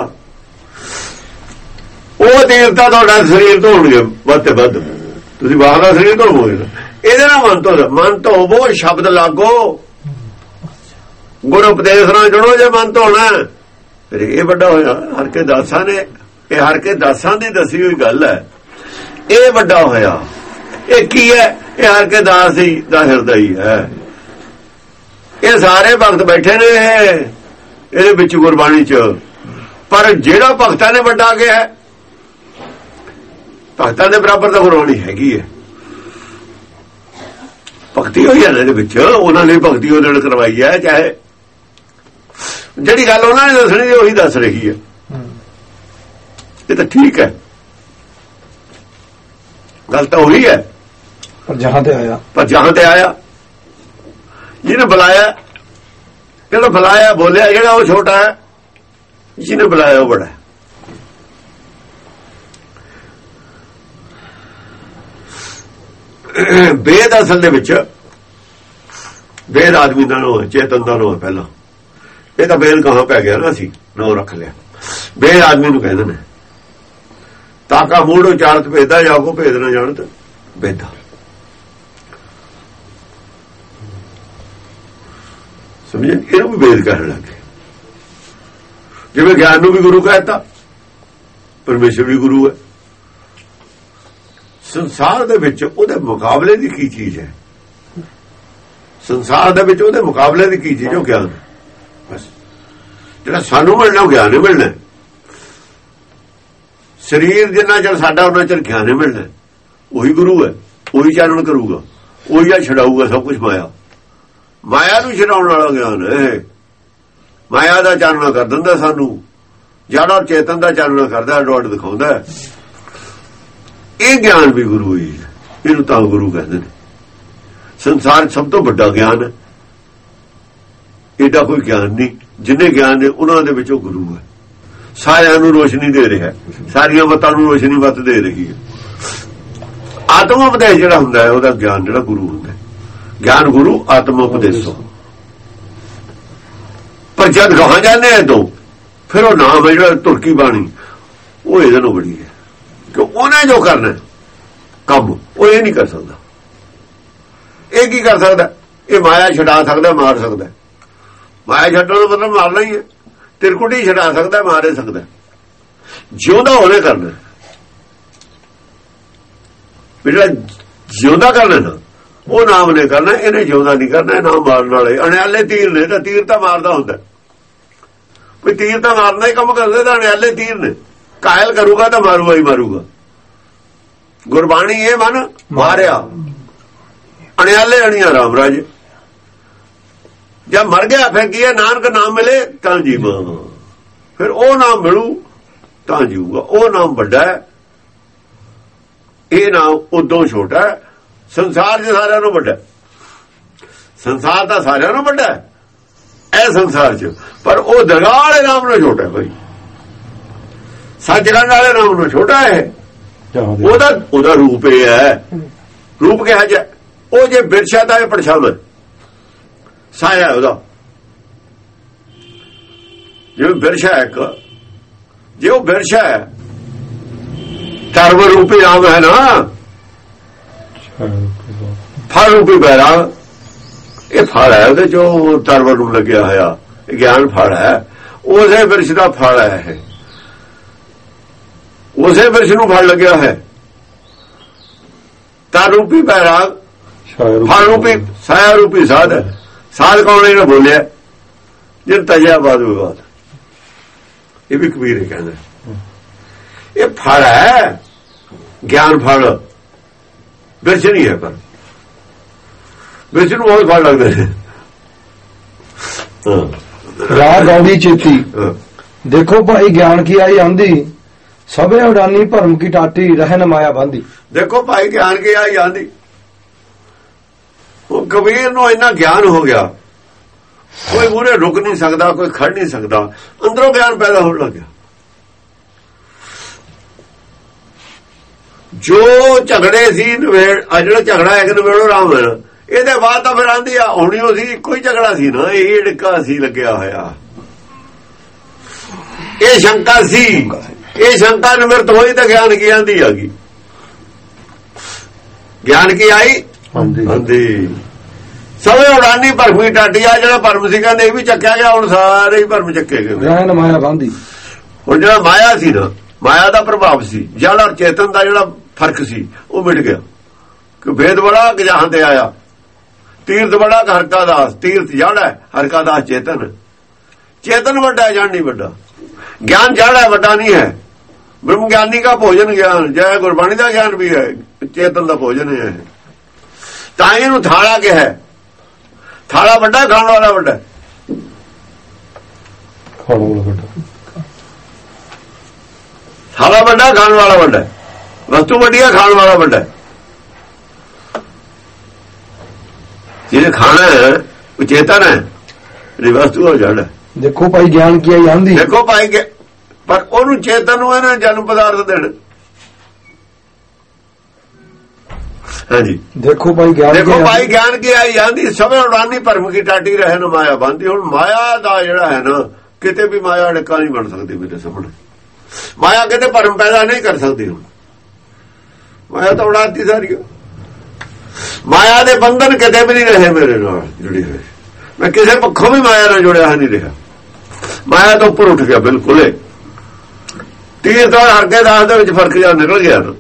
ਉਹ ਤੀਰਥਾਂ ਤੁਹਾਡਾ ਸਰੀਰ ਧੋਣਗੇ ਵੱਧ ਤੇ ਵੱਧ, ਤੁਸੀਂ ਬਾਹਰ ਦਾ ਸਰੀਰ ਧੋਵੋਗੇ। ਇਹਦੇ ਨਾਲ ਮਨ ਧੋਵੋ, ਸ਼ਬਦ ਲਾਗੋ, ਗੁਰੂ ਉਪਦੇਸ਼ ਨਾਲ ਜੁੜੋ। ਜੇ ਮਨ ਧੋਣਾ ਫਿਰ ਇਹ ਵੱਡਾ ਹੋਇਆ। ਹਰ ਕੇ ਦਾਸਾਂ ਨੇ, ਇਹ ਹਰ ਕੇ ਦਾਸਾਂ ਦੀ ਦੱਸੀ ਹੋਈ ਗੱਲ ਹੈ। ਇਹ ਵੱਡਾ ਹੋਇਆ। ਇਹ ਕੀ ਹੈ? ਇਹ ਹਰ ਕੇ ਦਾਸ ਹੀ ਦਾ ਹਿਰਦਾ ਹੀ ਹੈ। ਇਹ ਸਾਰੇ ਭਗਤ ਬੈਠੇ ਨੇ ਇਹਦੇ ਵਿੱਚ ਗੁਰਬਾਣੀ ਚ, ਪਰ ਜਿਹੜਾ ਭਗਤਾਂ ਨੇ ਵੱਡਾ ਗਿਆ, ਭਗਤਾਂ ਦੇ ਬਰਾਬਰ ਤਾਂ ਗੁਰਬਾਣੀ ਹੈਗੀ ਹੈ। ਭਗਤੀ ਹੋਈ ਹੈ ਇਹਦੇ ਵਿੱਚ, ਉਹਨਾਂ ਨੇ ਭਗਤੀ ਉਹਦੇ ਨਾਲ ਕਰਵਾਈ ਹੈ। ਚਾਹੇ ਜਿਹੜੀ ਗੱਲ ਉਹਨਾਂ ਨੇ ਦੱਸਣੀ ਉਹੀ ਦੱਸ ਰਹੀ ਹੈ। ਇਹ ਤਾਂ ਠੀਕ ਹੈ, ਗੱਲ ਤਾਂ ਉਹੀ ਹੈ। ਪਰ ਜਹਾਂ ਤੇ ਆਇਆ ਜਿਹਨੇ ਬੁਲਾਇਆ, ਜਿਹੜਾ ਬੁਲਾਇਆ ਬੋਲਿਆ, ਜਿਹੜਾ ਉਹ ਛੋਟਾ ਹੈ, ਜਿਹਨੇ ਬੁਲਾਇਆ ਉਹ ਬੜਾ ਹੈ। ਵੇਦ ਅਸਲ ਦੇ ਵਿੱਚ ਵੇਦ ਆਦਮੀ ਦਾ ਨਾਮ ਹੈ, ਚੇਤਨ ਦਾ ਨਾਮ ਹੈ ਪਹਿਲਾਂ। ਇਹ ਤਾਂ ਵੇਦ ਕਹਾਂ ਪੈ ਗਿਆ ਨਾ, ਅਸੀਂ ਨਾਮ ਰੱਖ ਲਿਆ। ਵੇਦ ਆਦਮੀ ਨੂੰ ਕਹਿੰਦੇ ਨੇ। ਤਾਕਾ ਮੂੜ ਉਚਾਰਤ ਭੇਦਾ, ਜਾਗੋ ਭੇਦ ਨਾ ਜਾਣਤ ਵੇਦਾ। ਸਮਝੇ? ਇਹਨੂੰ ਵੀ ਵੇਦ ਕਹਿਣ ਲੱਗੇ। ਜਿਵੇਂ ਗਿਆਨ ਨੂੰ ਵੀ ਗੁਰੂ ਕਹਿਤਾ, ਪਰਮੇਸ਼ਰ ਵੀ ਗੁਰੂ ਹੈ। ਸੰਸਾਰ ਦੇ ਵਿੱਚ ਉਹਦੇ ਮੁਕਾਬਲੇ ਦੀ ਕੀ ਚੀਜ਼ ਹੈ? ਸੰਸਾਰ ਦੇ ਵਿੱਚ ਉਹਦੇ ਮੁਕਾਬਲੇ ਦੀ ਕੀ ਚੀਜ਼? ਉਹ ਗਿਆਨ। ਬਸ ਜਿਹੜਾ ਸਾਨੂੰ ਮਿਲਣਾ ਉਹ ਗਿਆਨ ਹੀ ਮਿਲਣਾ। ਸਰੀਰ ਜਿੰਨਾ ਚਿਰ ਸਾਡਾ ਉਹਨਾਂ ਚਿਰ ਗਿਆਨ ਹੀ ਮਿਲਣਾ। ਉਹੀ ਗੁਰੂ ਹੈ, ਉਹੀ ਚਾਨਣ ਕਰੂਗਾ, ਉਹੀ ਆ ਛਡਾਊਗਾ ਸਭ ਕੁਝ। ਮਾਇਆ ਨੂੰ ਛਡਾਉਣ ਵਾਲਾ ਗਿਆਨ ਹੈ। ਮਾਇਆ ਦਾ ਚਾਨਣਾ ਕਰ ਦਿੰਦਾ ਸਾਨੂੰ, ਜਿਹੜਾ ਚੇਤਨ ਦਾ ਚਾਨਣਾ ਕਰਦਾ, ਡੋਟ ਦਿਖਾਉਂਦਾ। ਇਹ ਗਿਆਨ ਵੀ ਗੁਰੂ ਹੀ ਹੈ। ਇਹਨੂੰ ਤਾਂ ਗੁਰੂ ਕਹਿੰਦੇ ਨੇ। ਸੰਸਾਰ ਸਭ ਤੋਂ ਵੱਡਾ ਗਿਆਨ ਹੈ। ਇਹਦਾ ਕੋਈ ਗਿਆਨ ਨਹੀਂ। ਜਿੰਨੇ ਗਿਆਨ ਨੇ ਉਹਨਾਂ ਦੇ ਵਿੱਚ ਉਹ ਗੁਰੂ ਹੈ। ਸਾਰਿਆਂ ਨੂੰ ਰੋਸ਼ਨੀ ਦੇ ਰਿਹਾ, ਸਾਰੀਆਂ ਮਤਾਂ ਨੂੰ ਰੋਸ਼ਨੀ ਵੱਧ ਦੇ ਰਹੀ ਹੈ। ਆਤਮ ਉਪਦੇਸ਼ ਜਿਹੜਾ ਹੁੰਦਾ ਹੈ, ਉਹਦਾ ਗਿਆਨ ਜਿਹੜਾ ਗੁਰੂ ਹੁੰਦਾ। ਗਿਆਨ ਗੁਰੂ ਆਤਮ ਉਪਦੇਸ਼ੋ। ਪਰ ਜਦ ਗਾਹਾਂ ਜਾਂਦੇ ਆ ਤੋਂ ਫਿਰ ਉਹ ਨਾਮ ਹੈ ਜਿਹੜਾ ਤੁਰਕੀ ਬਾਣੀ, ਉਹ ਇਹਦੇ ਨਾਲ ਬੜੀ ਹੈ। ਕਿ ਉਹਨੇ ਜੋ ਕਰਨਾ ਕੰਮ, ਉਹ ਇਹ ਨਹੀਂ ਕਰ ਸਕਦਾ। ਇਹ ਕੀ ਕਰ ਸਕਦਾ? ਇਹ ਮਾਇਆ ਛਡਾ ਸਕਦਾ, ਮਾਰ ਸਕਦਾ। ਮਾਇਆ ਛੱਡਣ ਦਾ ਮਤਲਬ ਮਾਰਨਾ ਹੀ ਹੈ। ਤਿਰਕੁਟੀ ਛਡਾ ਸਕਦਾ, ਮਾਰੇ ਸਕਦਾ। ਜਿਉਂਦਾ ਉਹਨੇ ਕਰਨਾ। ਜਿਹੜਾ ਜਿਉਂਦਾ ਕਰਨਾ ਨਾ, ਉਹ ਨਾਮ ਨੇ ਕਰਨਾ। ਇਹਨੇ ਜਿਉਂਦਾ ਨਹੀਂ ਕਰਨਾ। ਨਾਮ ਮਾਰਨ ਵਾਲੇ ਅਣਿਆਲੇ ਤੀਰ ਨੇ। ਤਾਂ ਤੀਰ ਤਾਂ ਮਾਰਦਾ ਹੁੰਦਾ, ਕੋਈ ਤੀਰ ਤਾਂ ਮਾਰਨਾ ਹੀ ਕੰਮ ਕਰਦੇ। ਤਾਂ ਅਣਿਆਲੇ ਤੀਰ ਨੇ। ਕਾਇਲ ਕਰੂਗਾ ਤਾਂ ਮਾਰੂਗਾ ਹੀ ਮਾਰੂਗਾ। ਗੁਰਬਾਣੀ ਇਹ ਮਨ ਮਾਰਿਆ, ਅਣਿਆਲੇ ਅਣੀਆਂ ਰਾਮ ਰਾਜ। ਜਦ ਮਰ ਗਿਆ ਫਿਰ ਕੀ ਹੈ? ਨਾਨਕ ਨਾਮ ਮਿਲੇ ਤਾਂ ਜੀਵਾਂ। ਫਿਰ ਉਹ ਨਾਮ ਮਿਲੂ ਤਾਂ ਜੀਊਗਾ। ਉਹ ਨਾਮ ਵੱਡਾ ਹੈ, ਇਹ ਨਾਮ ਉਦੋਂ ਛੋਟਾ ਹੈ। ਸੰਸਾਰ 'ਚ ਸਾਰਿਆਂ ਨੂੰ ਵੱਡਾ। ਸੰਸਾਰ ਤਾਂ ਸਾਰਿਆਂ ਨੂੰ ਵੱਡਾ ਹੈ ਇਹ ਸੰਸਾਰ 'ਚ, ਪਰ ਉਹ ਦਰਗਾਹ ਵਾਲੇ ਨਾਮ ਨਾਲ ਛੋਟਾ ਹੈ। ਭਾਈ ਸੱਚਖੰਡ ਵਾਲੇ ਨਾਮ ਨਾਲ ਛੋਟਾ ਹੈ। ਉਹਦਾ ਰੂਪ ਇਹ ਹੈ। ਰੂਪ ਕਿਹਾ ਜਾ, ਉਹ ਜੇ ਬਿਰਛਾ ਦਾ ਇਹ ਪਰਛਾਵਾਂ ਸਾਇਆ ਉਹਦਾ। ਜਿਵੇਂ ਬਿਰਛਾ ਇੱਕ, ਜੇ ਉਹ ਬਿਰਛਾ ਹੈ, ਧਰਮ ਰੂਪੀ ਨਾਮ ਹੈ ਨਾ, ਫਲ ਰੂਪੀ ਬੈਰਾ। ਇਹ ਫਲ ਹੈ, ਉਹਦੇ ਚੋਂ ਧਰਮ ਨੂੰ ਲੱਗਿਆ ਹੋਇਆ। ਇਹ ਗਿਆਨ ਫਲ ਹੈ, ਉਸੇ ਬਿਰਛ ਦਾ ਫਲ ਹੈ। ਉਸੇ ਬਿਰਛ ਨੂੰ ਫਲ ਲੱਗਿਆ ਹੈ। ਧਰਮ ਰੂਪੀ ਬੈਰਾਗ, ਫਲ ਰੂਪੀ ਸਾਇਆ ਰੂਪੀ ਸਾਧ। ਸਾਧ ਕੌਣ? ਇਹਨੇ ਬੋਲਿਆ ਜਿਨ ਤਜਿਆ ਬਾਦ ਵਿਵਾਦ। ਇਹ ਵੀ ਕਬੀਰ ਕਹਿੰਦਾ ਇਹ ਫਲ ਹੈ, ਗਿਆਨ ਫਲ। ਬਿਰਛ ਨਹੀਂ ਹੈ, ਪਰ ਬਿਰਛ ਨੂੰ ਬਹੁਤ ਫਲ ਲੱਗਦੇ ਨੇ। ਰਾਗ ਆਉਂਦੀ ਚੇਤੀ, ਦੇਖੋ ਭਾਈ ਗਿਆਨ ਕੀ ਆਈ ਆਂਦੀ, ਸਭੇ ਉਡਾਨੀ ਭਰਮ ਕੀ ਟਾਟੀ, ਰਹਿਨ ਮਾਇਆ ਬਾਂਦੀ। ਦੇਖੋ ਭਾਈ ਗਿਆਨ ਕੀ ਆਈ ਆਂਦੀ। ਉਹ ਕਬੀਰ ਨੂੰ ਇੰਨਾ ਗਿਆਨ ਹੋ ਗਿਆ, ਕੋਈ ਮੂਹਰੇ ਰੁਕ ਨਹੀਂ ਸਕਦਾ, ਕੋਈ ਖੜ ਨਹੀਂ ਸਕਦਾ। ਅੰਦਰੋਂ ਗਿਆਨ ਪੈਦਾ ਹੋਣ ਲੱਗ ਗਿਆ। ਜੋ ਝਗੜੇ ਸੀ ਜਿਹੜਾ ਝਗੜਾ ਇੱਕ ਨਵੇੜੋ ਰਾਮ ਇਹਦੇ ਬਾਅਦ ਤਾਂ ਫਿਰ ਆਂਦੀ ਆਉਣੀ ਉਹ ਸੀ ਕੋਈ ਝਗੜਾ ਸੀ ਨਾ, ਇਹ ਢਿੱਕਾ ਸੀ ਲੱਗਿਆ ਹੋਇਆ। ਇਹ ਸ਼ੰਕਾ ਸੀ, ਇਹ ਸ਼ੰਕਾ ਨਿਵਰਤ ਹੋਈ ਤਾਂ ਗਿਆਨ ਕੀ ਆਂਦੀ ਆ ਗਈ। ਗਿਆਨ ਕੀ ਆਈ ਹਾਂਜੀ ਸਭੇ ਉਡਾਨੀ ਭਰਮੀ ਟਾਟੀ ਆ। ਜਿਹੜਾ ਭਰਮ ਸੀ ਕਹਿੰਦੇ ਇਹ ਵੀ ਚੱਕਿਆ ਗਿਆ, ਹੁਣ ਸਾਰੇ ਹੀ ਭਰਮ ਚੱਕੇ ਗਏ। ਮਾਇਆ ਬਾਂਦੀ ਹੁਣ ਜਿਹੜਾ ਮਾਇਆ ਸੀ ਨਾ, ਮਾਇਆ ਦਾ ਪ੍ਰਭਾਵ ਸੀ, ਜਿਹੜਾ ਚੇਤਨ ਦਾ ਜਿਹੜਾ ਫਰਕ ਸੀ ਉਹ ਮਿਟ ਗਿਆ। ਕਿ ਭੇਦ ਬੜਾ ਕਿ ਜਹਾਂ ਤੇ ਆਇਆ, ਤੀਰਥ ਬੜਾ ਕਿ ਹਰਕਾ ਦਾਸ। ਤੀਰਥ ਜੜ ਹੈ, ਹਰਕਾ ਦਾਸ ਚੇਤਨ। ਚੇਤਨ ਵੱਡਾ, ਜੜ ਨਹੀਂ ਵੱਡਾ। ਗਿਆਨ ਜੜ ਹੈ, ਵੱਡਾ ਨਹੀਂ ਹੈ। ਬ੍ਰਹਮ ਗਿਆਨੀ ਦਾ ਭੋਜਨ ਗਿਆਨ, ਜੈ ਗੁਰਬਾਣੀ ਦਾ ਗਿਆਨ ਵੀ ਹੈ, ਚੇਤਨ ਦਾ ਭੋਜਨ ਹੈ। ਤਾਂ ਇਹਨੂੰ ਥਾਲਾ ਕਿਹਾ। ਥਾਲਾ ਵੱਡਾ, ਖਾਣ ਵਾਲਾ ਵੱਡਾ। ਥਾਲਾ ਵੱਡਾ, ਖਾਣ ਵਾਲਾ ਵੱਡਾ। ਵਸਤੂ ਵੱਡੀ ਹੈ, ਖਾਣ ਵਾਲਾ ਵੱਡਾ। ਜਿਹਨੇ ਖਾਣਾ ਹੈ ਉਹ ਚੇਤਨ ਹੈ, ਜਿਹੜੀ ਵਸਤੂ ਉਹ ਜੜ ਹੈ। ਦੇਖੋ ਭਾਈ ਗਿਆਨ ਕੀ ਆਈ ਆਂਦੀ, ਦੇਖੋ ਭਾਈ ਪਰ ਉਹਨੂੰ ਚੇਤਨ ਨੂੰ ਇਹਨਾਂ ਜਨਮ ਪਦਾਰਥ ਦੇਣ। ਹਾਂਜੀ ਦੇਖੋ ਭਾਈ ਗਿਆਨ, ਦੇਖੋ ਭਾਈ ਗਿਆਨ ਕੀ ਆਈ ਜਾਂਦੀ। ਸਭੇ ਉਡਾਨੀ ਭਰਮ ਕੀ ਟਾਟੀ ਰਹੇ ਨਾ ਮਾਇਆ ਬੰਦੀ। ਹੁਣ ਮਾਇਆ ਦਾ ਜਿਹੜਾ ਹੈ ਨਾ, ਕਿਤੇ ਵੀ ਮਾਇਆ ਅੜਕਾ ਨਹੀਂ ਬਣ ਸਕਦੀ ਮੇਰੇ ਸਾਹਮਣੇ। ਮਾਇਆ ਕਿਤੇ ਭਰਮ ਪੈਦਾ ਨਹੀਂ ਕਰ ਸਕਦੀ। ਹੁਣ ਮਾਇਆ ਤਾਂ ਉਡਾਤੀ ਸਾਰੀ। ਮਾਇਆ ਦੇ ਬੰਧਨ ਕਿਤੇ ਵੀ ਨਹੀਂ ਰਹੇ ਮੇਰੇ ਨਾਲ ਜੁੜੇ ਹੋਏ। ਮੈਂ ਕਿਸੇ ਪੱਖੋਂ ਵੀ ਮਾਇਆ ਨਾਲ ਜੁੜਿਆ ਨਹੀਂ ਰਿਹਾ। ਮਾਇਆ ਤੋਂ ਉੱਪਰ ਉੱਠ ਗਿਆ ਬਿਲਕੁਲ। ਤੀਰਥ ਔਰ ਹਰਕੇ ਦਾਸ ਦੇ ਵਿੱਚ ਫਰਕ ਜਿਹਾ ਨਿਕਲ ਗਿਆ ਨਾ।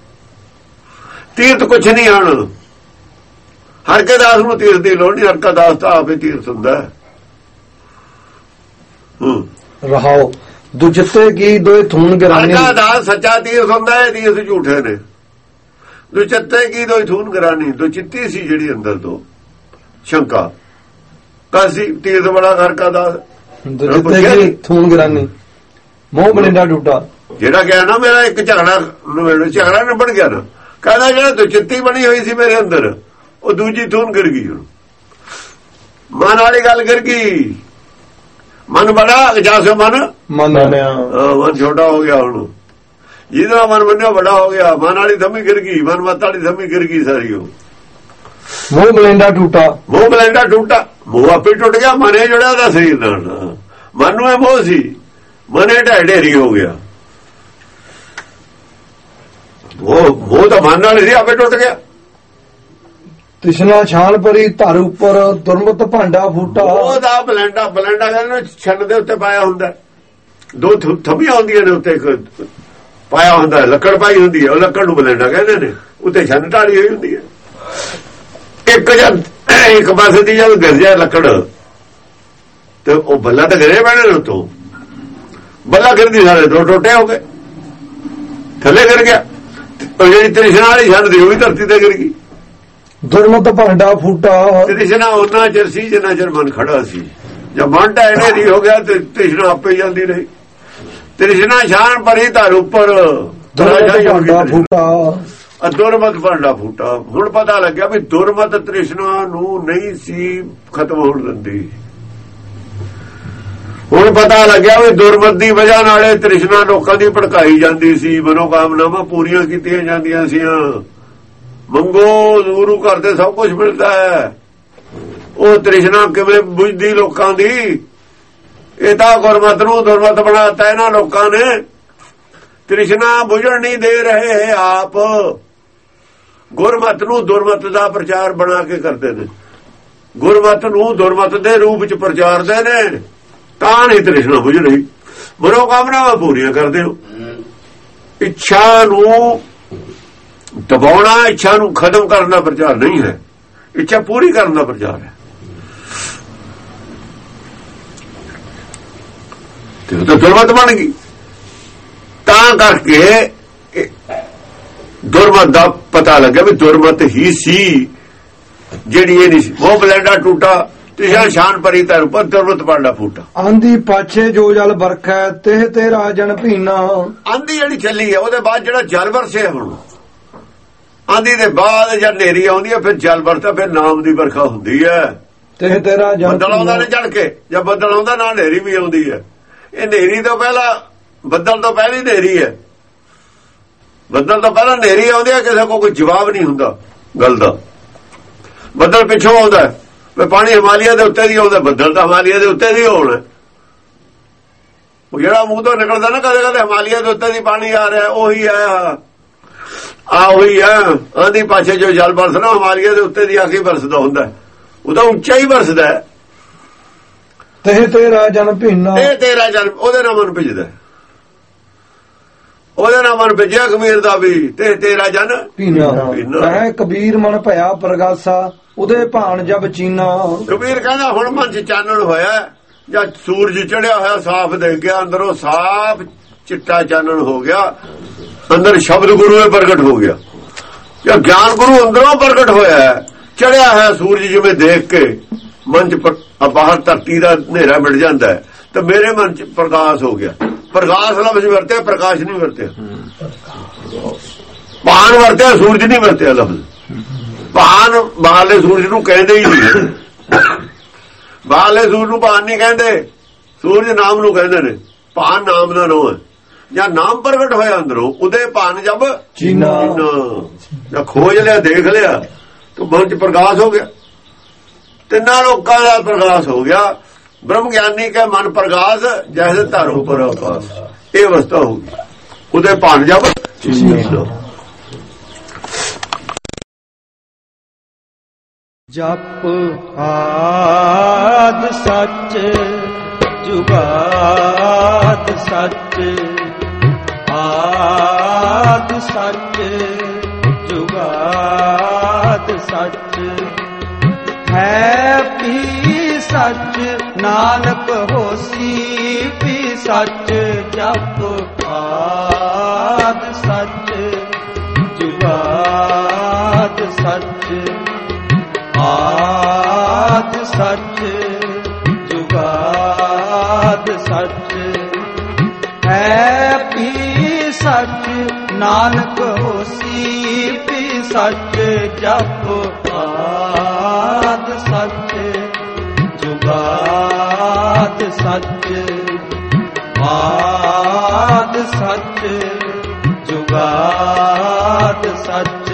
ਤੀਰਥ ਕੁਛ ਨਹੀਂ ਆਣ। ਹਰਕੇ ਦਾਸ ਨੂੰ ਤੀਰਥ ਦੀ ਲੋੜ ਨਹੀਂ, ਹਰਕਾ ਦਾਸ ਤਾਂ ਆਪੇ ਤੀਰਥ ਹੁੰਦਾ। ਰਹਾਓ ਦੁਚਿੱਤੇ ਕੀ ਦੋਏ ਥੂਣ ਗਰਾਨੀ। ਹਰਕਾ ਦਾਸ ਸੱਚਾ ਤੀਰਥ ਹੁੰਦਾ ਹੈ, ਤੀਰਥ ਝੂਠੇ ਨੇ। ਦੁਚਿੱਤੇ ਕੀ ਦੋਏ ਥੂਣ ਗਰਾਨੀ। ਦੁਚਿੱਤੀ ਸੀ ਜਿਹੜੀ ਅੰਦਰ ਤੋਂ ਸ਼ੰਕਾ ਕਾਸੀ। ਤੀਰਥ ਬੜਾ ਹਰਕਾ ਦਾਸ, ਦੁਚਿੱਤੇ ਕੀ ਥੂਣ ਗਰਾਨੀ। ਮੋਹ ਮਲਿੰਡਾ ਟੁੱਟਾ। ਜਿਹੜਾ ਗਿਆ ਨਾ ਮੇਰਾ ਇੱਕ ਝਗੜਾ ਨਿਬੜ ਗਿਆ ਨਾ। ਕਹਿੰਦਾ ਜਿਹੜਾ ਦੁਚਿੱਤੀ ਬਣੀ ਹੋਈ ਸੀ ਮੇਰੇ ਅੰਦਰ, ਉਹ ਦੂਜੀ ਥੂਨ ਗਿਰ ਗਈ। ਹੁਣ ਮਨ ਵਾਲੀ ਗੱਲ ਗਿਰ ਗਈ। ਮਨ ਬੜਾ ਜਾਸੋ ਮਨ ਛੋਟਾ ਹੋ ਗਿਆ। ਹੁਣ ਜਿਹਦਾ ਮਨ ਮੰਨਿਆ ਵੱਡਾ ਹੋ ਗਿਆ। ਮਨ ਵਾਲੀ ਥੰਮੀ ਗਿਰ ਗਈ, ਮਨ ਮਤ ਵਾਲੀ ਥੰਮੀ ਗਿਰ ਗਈ ਸਾਰੀ। ਉਹ ਮੋਹ ਮਲਿੰਡਾ ਟੁੱਟਾ। ਮੋਹ ਮਲਿੰਡਾ ਟੁੱਟਾ। ਮੋਹ ਆਪੇ ਟੁੱਟ ਗਿਆ। ਮਨੇ ਜੁੜਿਆ ਉਹਦਾ ਸਰੀਰ ਨਾਲ। ਮਨ ਨੂੰ ਇਹ ਮੋਹ ਸੀ, ਮਨੇ ਢੇਰੀ ਹੋ ਗਿਆ। ਉਹ ਤਾਂ ਮਨ ਨਾਲ ਸੀ, ਆਪੇ ਟੁੱਟ ਗਿਆ। ਤਿਸ਼ਨਾ ਛਾਲ ਭਰੀ ਧਰ ਉੱਪਰ ਦੁਰਮਤ ਭਾਂਡਾ ਫੂਟਾ। ਉਹਦਾ ਬਲੈਂਡਾ ਕਹਿੰਦੇ ਛੰਨ ਦੇ ਉੱਤੇ ਪਾਇਆ ਹੁੰਦਾ। ਦੋ ਥੰਮੀਆਂ ਹੁੰਦੀਆਂ ਨੇ, ਉੱਤੇ ਪਾਇਆ ਹੁੰਦਾ, ਲੱਕੜ ਪਾਈ ਹੁੰਦੀ ਹੈ। ਉਹ ਲੱਕੜ ਨੂੰ ਬਲੈਂਡਾ ਕਹਿੰਦੇ ਨੇ। ਉੱਤੇ ਛੰਨ ਢਾਲੀ ਹੋਈ ਹੁੰਦੀ ਹੈ। ਇੱਕ ਪਾਸੇ ਦੀ ਜਦ ਗਿਰ ਜਾਏ ਲੱਕੜ ਤੇ ਉਹ ਬੱਲਾ ਤਾਂ ਗਿਰੇ ਪੈਣੇ ਉੱਤੋਂ। ਬੱਲਾ ਗਿਰਦੀ ਸਾਰੇ ਦੋ ਟੋਟੇ ਹੋ ਗਏ, ਥੱਲੇ ਗਿਰ ਗਿਆ। ਉਹ ਜਿਹੜੀ ਤ੍ਰਿਸ਼ਨਾ ਵਾਲੀ ਛੰਨ ਦੀ ਉਹ ਵੀ ਧਰਤੀ ਤੇ ਗਿਰ ਗਈ। ਦੁਰਮਤ ਭਾਂਡਾ ਫੂਟਾ। ਤ੍ਰਿਸ਼ਨਾ ਉਹਨਾਂ ਚਿਰ ਸੀ ਜਿੰਨਾ ਚਿਰ ਮਨ ਖੜਾ ਸੀ। ਜਦ ਮਨ ਢਹਿ ਹੋ ਗਿਆ ਤੇ ਤ੍ਰਿਸ਼ਨਾ ਆਪੇ ਜਾਂਦੀ ਰਹੀ। ਤ੍ਰਿਸ਼ਨਾ ਛਾਣ ਭਰੀ ਧਰ ਉੱਪਰ ਭਾਂਡਾ ਫੂਟਾ। ਦੁਰਮਤ ਭਾਂਡਾ ਫੂਟਾ। ਹੁਣ ਪਤਾ ਲੱਗਿਆ ਵੀ ਦੁਰਮਤ ਤ੍ਰਿਸ਼ਨਾ ਨੂੰ ਨਹੀਂ ਸੀ ਖਤਮ ਹੋਣ ਦਿੰਦੀ। ਹੁਣ ਪਤਾ ਲੱਗਿਆ ਵੀ ਦੁਰਮਤ ਦੀ ਵਜ੍ਹਾ ਨਾਲੇ ਤ੍ਰਿਸ਼ਨਾ ਲੋਕਾਂ ਦੀ ਭੜਕਾਈ ਜਾਂਦੀ ਸੀ। ਮਨੋਕਾਮਨਾਵਾਂ ਪੂਰੀਆਂ ਕੀਤੀਆਂ ਜਾਂਦੀਆਂ ਸੀ। ਮੰਗੋ ਗੁਰੂ ਘਰ ਤੇ ਸਭ ਕੁਝ ਮਿਲਦਾ ਹੈ। ਉਹ ਤ੍ਰਿਸ਼ਨਾ ਕਿਵੇਂ ਬੁਝਦੀ ਲੋਕਾਂ ਦੀ। ਇਹ ਤਾਂ ਗੁਰਮਤ ਨੂੰ ਦੁਰਮਤ ਬਣਾਤਾ ਇਹਨਾਂ ਲੋਕਾਂ ਨੇ। ਤ੍ਰਿਸ਼ਨਾ ਬੁਝਣ ਨਹੀਂ ਦੇ ਰਹੇ ਆਪ। ਗੁਰਮਤ ਨੂੰ ਦੁਰਮਤ ਦਾ ਪ੍ਰਚਾਰ ਬਣਾ ਕੇ ਕਰਦੇ ਨੇ। ਗੁਰਮਤ ਨੂੰ ਦੁਰਮਤ ਦੇ ਰੂਪ ਚ ਪ੍ਰਚਾਰਦੇ ਨੇ। ਤਾਂ ਨਹੀਂ ਤ੍ਰਿਸ਼ਨਾ ਬੁਝ ਰਹੀ। ਮਨੋਕਾਮਨਾਵਾਂ ਪੂਰੀਆਂ ਕਰਦੇ ਹੋ। ਇੱਛਾ ਨੂੰ ਦਬਾਉਣਾ, ਇੱਛਾ ਨੂੰ ਖਤਮ ਕਰਨ ਦਾ ਪ੍ਰਚਾਰ ਨਹੀਂ ਹੈ। ਇੱਛਾ ਪੂਰੀ ਕਰਨ ਦਾ ਪ੍ਰਚਾਰ ਹੈ। ਤੇ ਉਹ ਤਾਂ ਦੁਰਮਤ ਬਣ ਗਈ। ਤਾਂ ਕਰਕੇ ਦੁਰਮਤ ਦਾ ਪਤਾ ਲੱਗਿਆ ਵੀ ਦੁਰਮਤ ਹੀ ਸੀ ਜਿਹੜੀ ਇਹ ਨਹੀਂ ਸੀ। ਉਹ ਬਲੈਂਡਾ ਟੂਟਾ ਤਿਸ਼ਾ ਸ਼ਾਨ ਭਰੀ ਧਰ ਉੱਪਰ ਦੁਰਮਤ ਭਾਂਡਾ ਫੂਟਾ। ਆਂਦੀ ਪਾਛੇ ਜੋ ਜਲ ਵਰਖੈ ਤੇ ਰਾਜਨ ਭੀਨਾ। ਆਂਦੀ ਜਿਹੜੀ ਚੱਲੀ ਹੈ ਉਹਦੇ ਬਾਅਦ ਜਿਹੜਾ ਜਲ ਵਰਸੇ ਹੁਣ। ਆਂਦੀ ਦੇ ਬਾਅਦ ਜਦ ਹਨੇਰੀ ਆਉਂਦੀ ਹੈ ਫਿਰ ਜਲ ਵਰਤਾ, ਫਿਰ ਨਾਮ ਦੀ ਵਰਖਾ ਹੁੰਦੀ ਹੈ। ਤੇ ਤੇਰਾ ਬੱਦਲ ਆਉਂਦਾ ਨੇ ਚੜ ਕੇ। ਜਦ ਬੱਦਲ ਆਉਂਦਾ ਨਾਲ ਹਨੇਰੀ ਵੀ ਆਉਂਦੀ ਹੈ। ਇਹ ਹਨੇਰੀ ਤੋਂ ਪਹਿਲਾਂ ਬੱਦਲ ਤੋਂ ਪਹਿਲੀ ਹਨੇਰੀ ਹੈ। ਬੱਦਲ ਤੋਂ ਪਹਿਲਾਂ ਹਨੇਰੀ ਆਉਂਦੀ ਹੈ, ਕਿਸੇ ਕੋਲ ਕੋਈ ਜਵਾਬ ਨਹੀਂ ਹੁੰਦਾ ਗੱਲ ਦਾ। ਬੱਦਲ ਪਿੱਛੋਂ ਆਉਂਦਾ ਵੀ ਪਾਣੀ ਹਿਮਾਲਿਆ ਦੇ ਉੱਤੇ ਦੀ ਆਉਂਦਾ, ਬੱਦਲ ਤਾਂ ਹਿਮਾਲਿਆ ਦੇ ਉੱਤੇ ਦੀ ਹੋਣਾ। ਉਹ ਜਿਹੜਾ ਮੂੰਹ ਤੋਂ ਨਿਕਲਦਾ ਨਾ ਕਦੇ ਕਦੇ ਹਿਮਾਲਿਆ ਦੇ ਉੱਤੇ ਦੀ ਪਾਣੀ ਆ ਰਿਹਾ, ਉਹੀ ਆ ਉਹੀ ਆ। ਆਂਦੀ ਪਾਸੇ ਜੋ ਜਲ ਬਰਸਣਾ ਹਿਮਾਲਿਆ ਦੇ ਉੱਤੇ ਦੀ ਆ ਕੇ ਬਰਸਦਾ ਹੁੰਦਾ, ਉਹ ਤਾਂ ਉੱਚਾ ਹੀ ਬਰਸਦਾ। ਤੇ ਤੇਰਾ ਜਨ ਭੀਨਾ, ਇਹ ਤੇਰਾ ਜਨ, ਉਹਦੇ ਨਾਲ ਮਨ ਭਿੱਜਦਾ, ਉਹਦੇ ਨਾਲ ਮਨ ਭਿੱਜਿਆ ਕਬੀਰ ਦਾ ਵੀ। ਤੇ ਤੇਰਾ ਜਨ ਭੀਨਾ ਹੈ ਕਬੀਰ ਮਨ ਭਇਆ ਪ੍ਰਗਾਸਾ, ਉਹਦੇ ਭਾਣ ਜਬ ਚੀਨਾ। ਕਬੀਰ ਕਹਿੰਦਾ ਹੁਣ ਮਨ ਚ ਚਾਨਣ ਹੋਇਆ, ਜਦ ਸੂਰਜ ਚੜਿਆ ਹੋਇਆ ਸਾਫ਼ ਦੇਖ ਗਿਆ, ਅੰਦਰੋਂ ਸਾਫ਼ ਚਿੱਟਾ ਚਾਨਣ ਹੋ ਗਿਆ, ਅੰਦਰ ਸ਼ਬਦ ਗੁਰੂ ਇਹ ਪ੍ਰਗਟ ਹੋ ਗਿਆ, ਜਾਂ ਗਿਆਨ ਗੁਰੂ ਅੰਦਰੋਂ ਪ੍ਰਗਟ ਹੋਇਆ। ਚੜਿਆ ਹੋਇਆ ਸੂਰਜ ਜਿਵੇਂ ਦੇਖ ਕੇ ਮਨ ਚ ਬਾਹਰ ਧਰਤੀ ਦਾ ਹਨੇਰਾ ਮਿਟ ਜਾਂਦਾ ਹੈ, ਤਾਂ ਮੇਰੇ ਮਨ ਚ ਪ੍ਰਕਾਸ਼ ਹੋ ਗਿਆ। ਪ੍ਰਕਾਸ਼ ਲਫ਼ਜ਼ ਵਰਤਿਆ, ਪ੍ਰਕਾਸ਼ ਨਹੀਂ ਵਰਤਿਆ। ਭਾਨ ਵਰਤਿਆ, ਸੂਰਜ ਨਹੀਂ ਵਰਤਿਆ ਲਫ਼ਜ਼। ਭਾਨ ਬਾਹਰਲੇ ਸੂਰਜ ਨੂੰ ਕਹਿੰਦੇ ਹੀ ਨਹੀਂ, ਬਾਹਰਲੇ ਸੂਰਜ ਨੂੰ ਭਾਨ ਨਹੀਂ ਕਹਿੰਦੇ, ਸੂਰਜ ਨਾਮ ਨੂੰ ਕਹਿੰਦੇ ਨੇ। ਭਾਨ ਨਾਮ ਦਾ ਨਾਮ ਹੈ, ਜਾਂ ਨਾਮ ਪ੍ਰਗਟ ਹੋਇਆ ਅੰਦਰੋਂ, ਉਹਦੇ ਭਾਨ ਜਬ ਚੀਨਾ। ਜਾਂ ਖੋਜ ਲਿਆ, ਦੇਖ ਲਿਆ, ਤਾਂ ਮਨ ਚ ਪ੍ਰਕਾਸ਼ ਹੋ ਗਿਆ। ਤਿੰਨਾਂ ਲੋਕਾਂ ਦਾ ਪ੍ਰਕਾਸ਼ ਹੋ ਗਿਆ। ਬ੍ਰਹਮ ਗਿਆਨੀ ਕੇ ਮਨ ਪ੍ਰਕਾਸ਼, ਜੈਸੇ ਧਰ ਉੱਪਰ ਆਕਾਸ਼, ਇਹ ਅਵਸਥਾ ਹੋ ਗਈ। ਉਹਦੇ ਭਾਨ ਜਬ ਚੀਨਾ। ਜਪ ਆਦ ਸੱਚ ਜੁਗਾਦ ਸੱਚ, ਆਦ ਸੱਚ ਜੁਗਾਦ ਸੱਚ, ਹੈ ਵੀ ਸੱਚ ਨਾਨਕ ਹੋਸੀ ਵੀ ਸੱਚ। ਜਪ ਆਦ ਸੱਚ ਜੁਗਾਦ ਸੱਚ, ਆਦ ਸੱਚ ਜੁਗਾਦ ਸੱਚ, ਹੈ ਵੀ ਸੱਚ ਨਾਨਕ ਹੋਸੀ ਵੀ ਸੱਚ। ਜਪ ਆਦ ਸੱਚ ਜੁਗਾਦ ਸੱਚ, ਆਦ ਸੱਚ ਜੁਗਾਦ ਸੱਚ।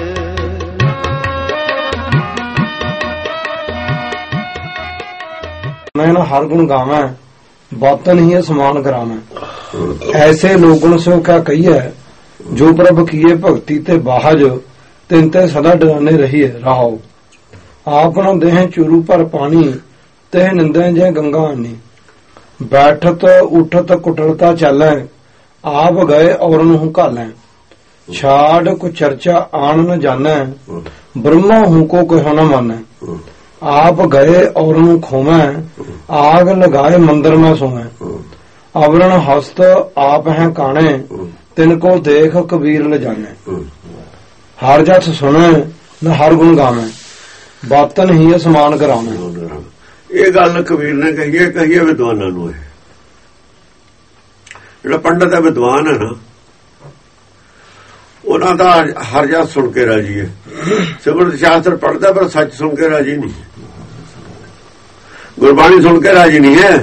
मैं न हर गुण गावे बातन ही समान करावे, ऐसे लोगन से क्या कहिए, जो प्रभ किए भक्ति ते बाहज, तिन ते सदा डराने रहिए रहो। आप न देह चुरू पर पानी, ते निंदे जय गंगा आनी। बैठत उठत कुटलता चले, आप गए और नूं घालें। छाड़ को चर्चा आन न जाने, ब्रह्मा हूं को कोई न माने। आप गए और नूं खोवें, आग लगाए मंदिर में सोवें। आवरण हस्त आप हैं काने, तिनको देख कबीर ल जाने। हर जस सुने न हर गुण गावे, बातन ही समान करावे। ਇਹ ਗੱਲ ਕਬੀਰ ਨੇ ਕਹੀਏ ਵਿਦਵਾਨਾਂ ਨੂੰ। ਇਹ ਜਿਹੜਾ ਪੰਡਤ ਹੈ ਵਿਦਵਾਨ ਹੈ ਨਾ, ਉਹਨਾਂ ਦਾ ਹਰ ਜਸ ਸੁਣ ਕੇ ਰਾਜੀ ਹੈ। ਸਿਮਰਤ ਸ਼ਾਸਤਰ ਪੜ੍ਹਦਾ ਪਰ ਸੱਚ ਸੁਣ ਕੇ ਰਾਜੀ ਨਹੀਂ, ਗੁਰਬਾਣੀ ਸੁਣ ਕੇ ਰਾਜੀ ਨਹੀਂ ਹੈ।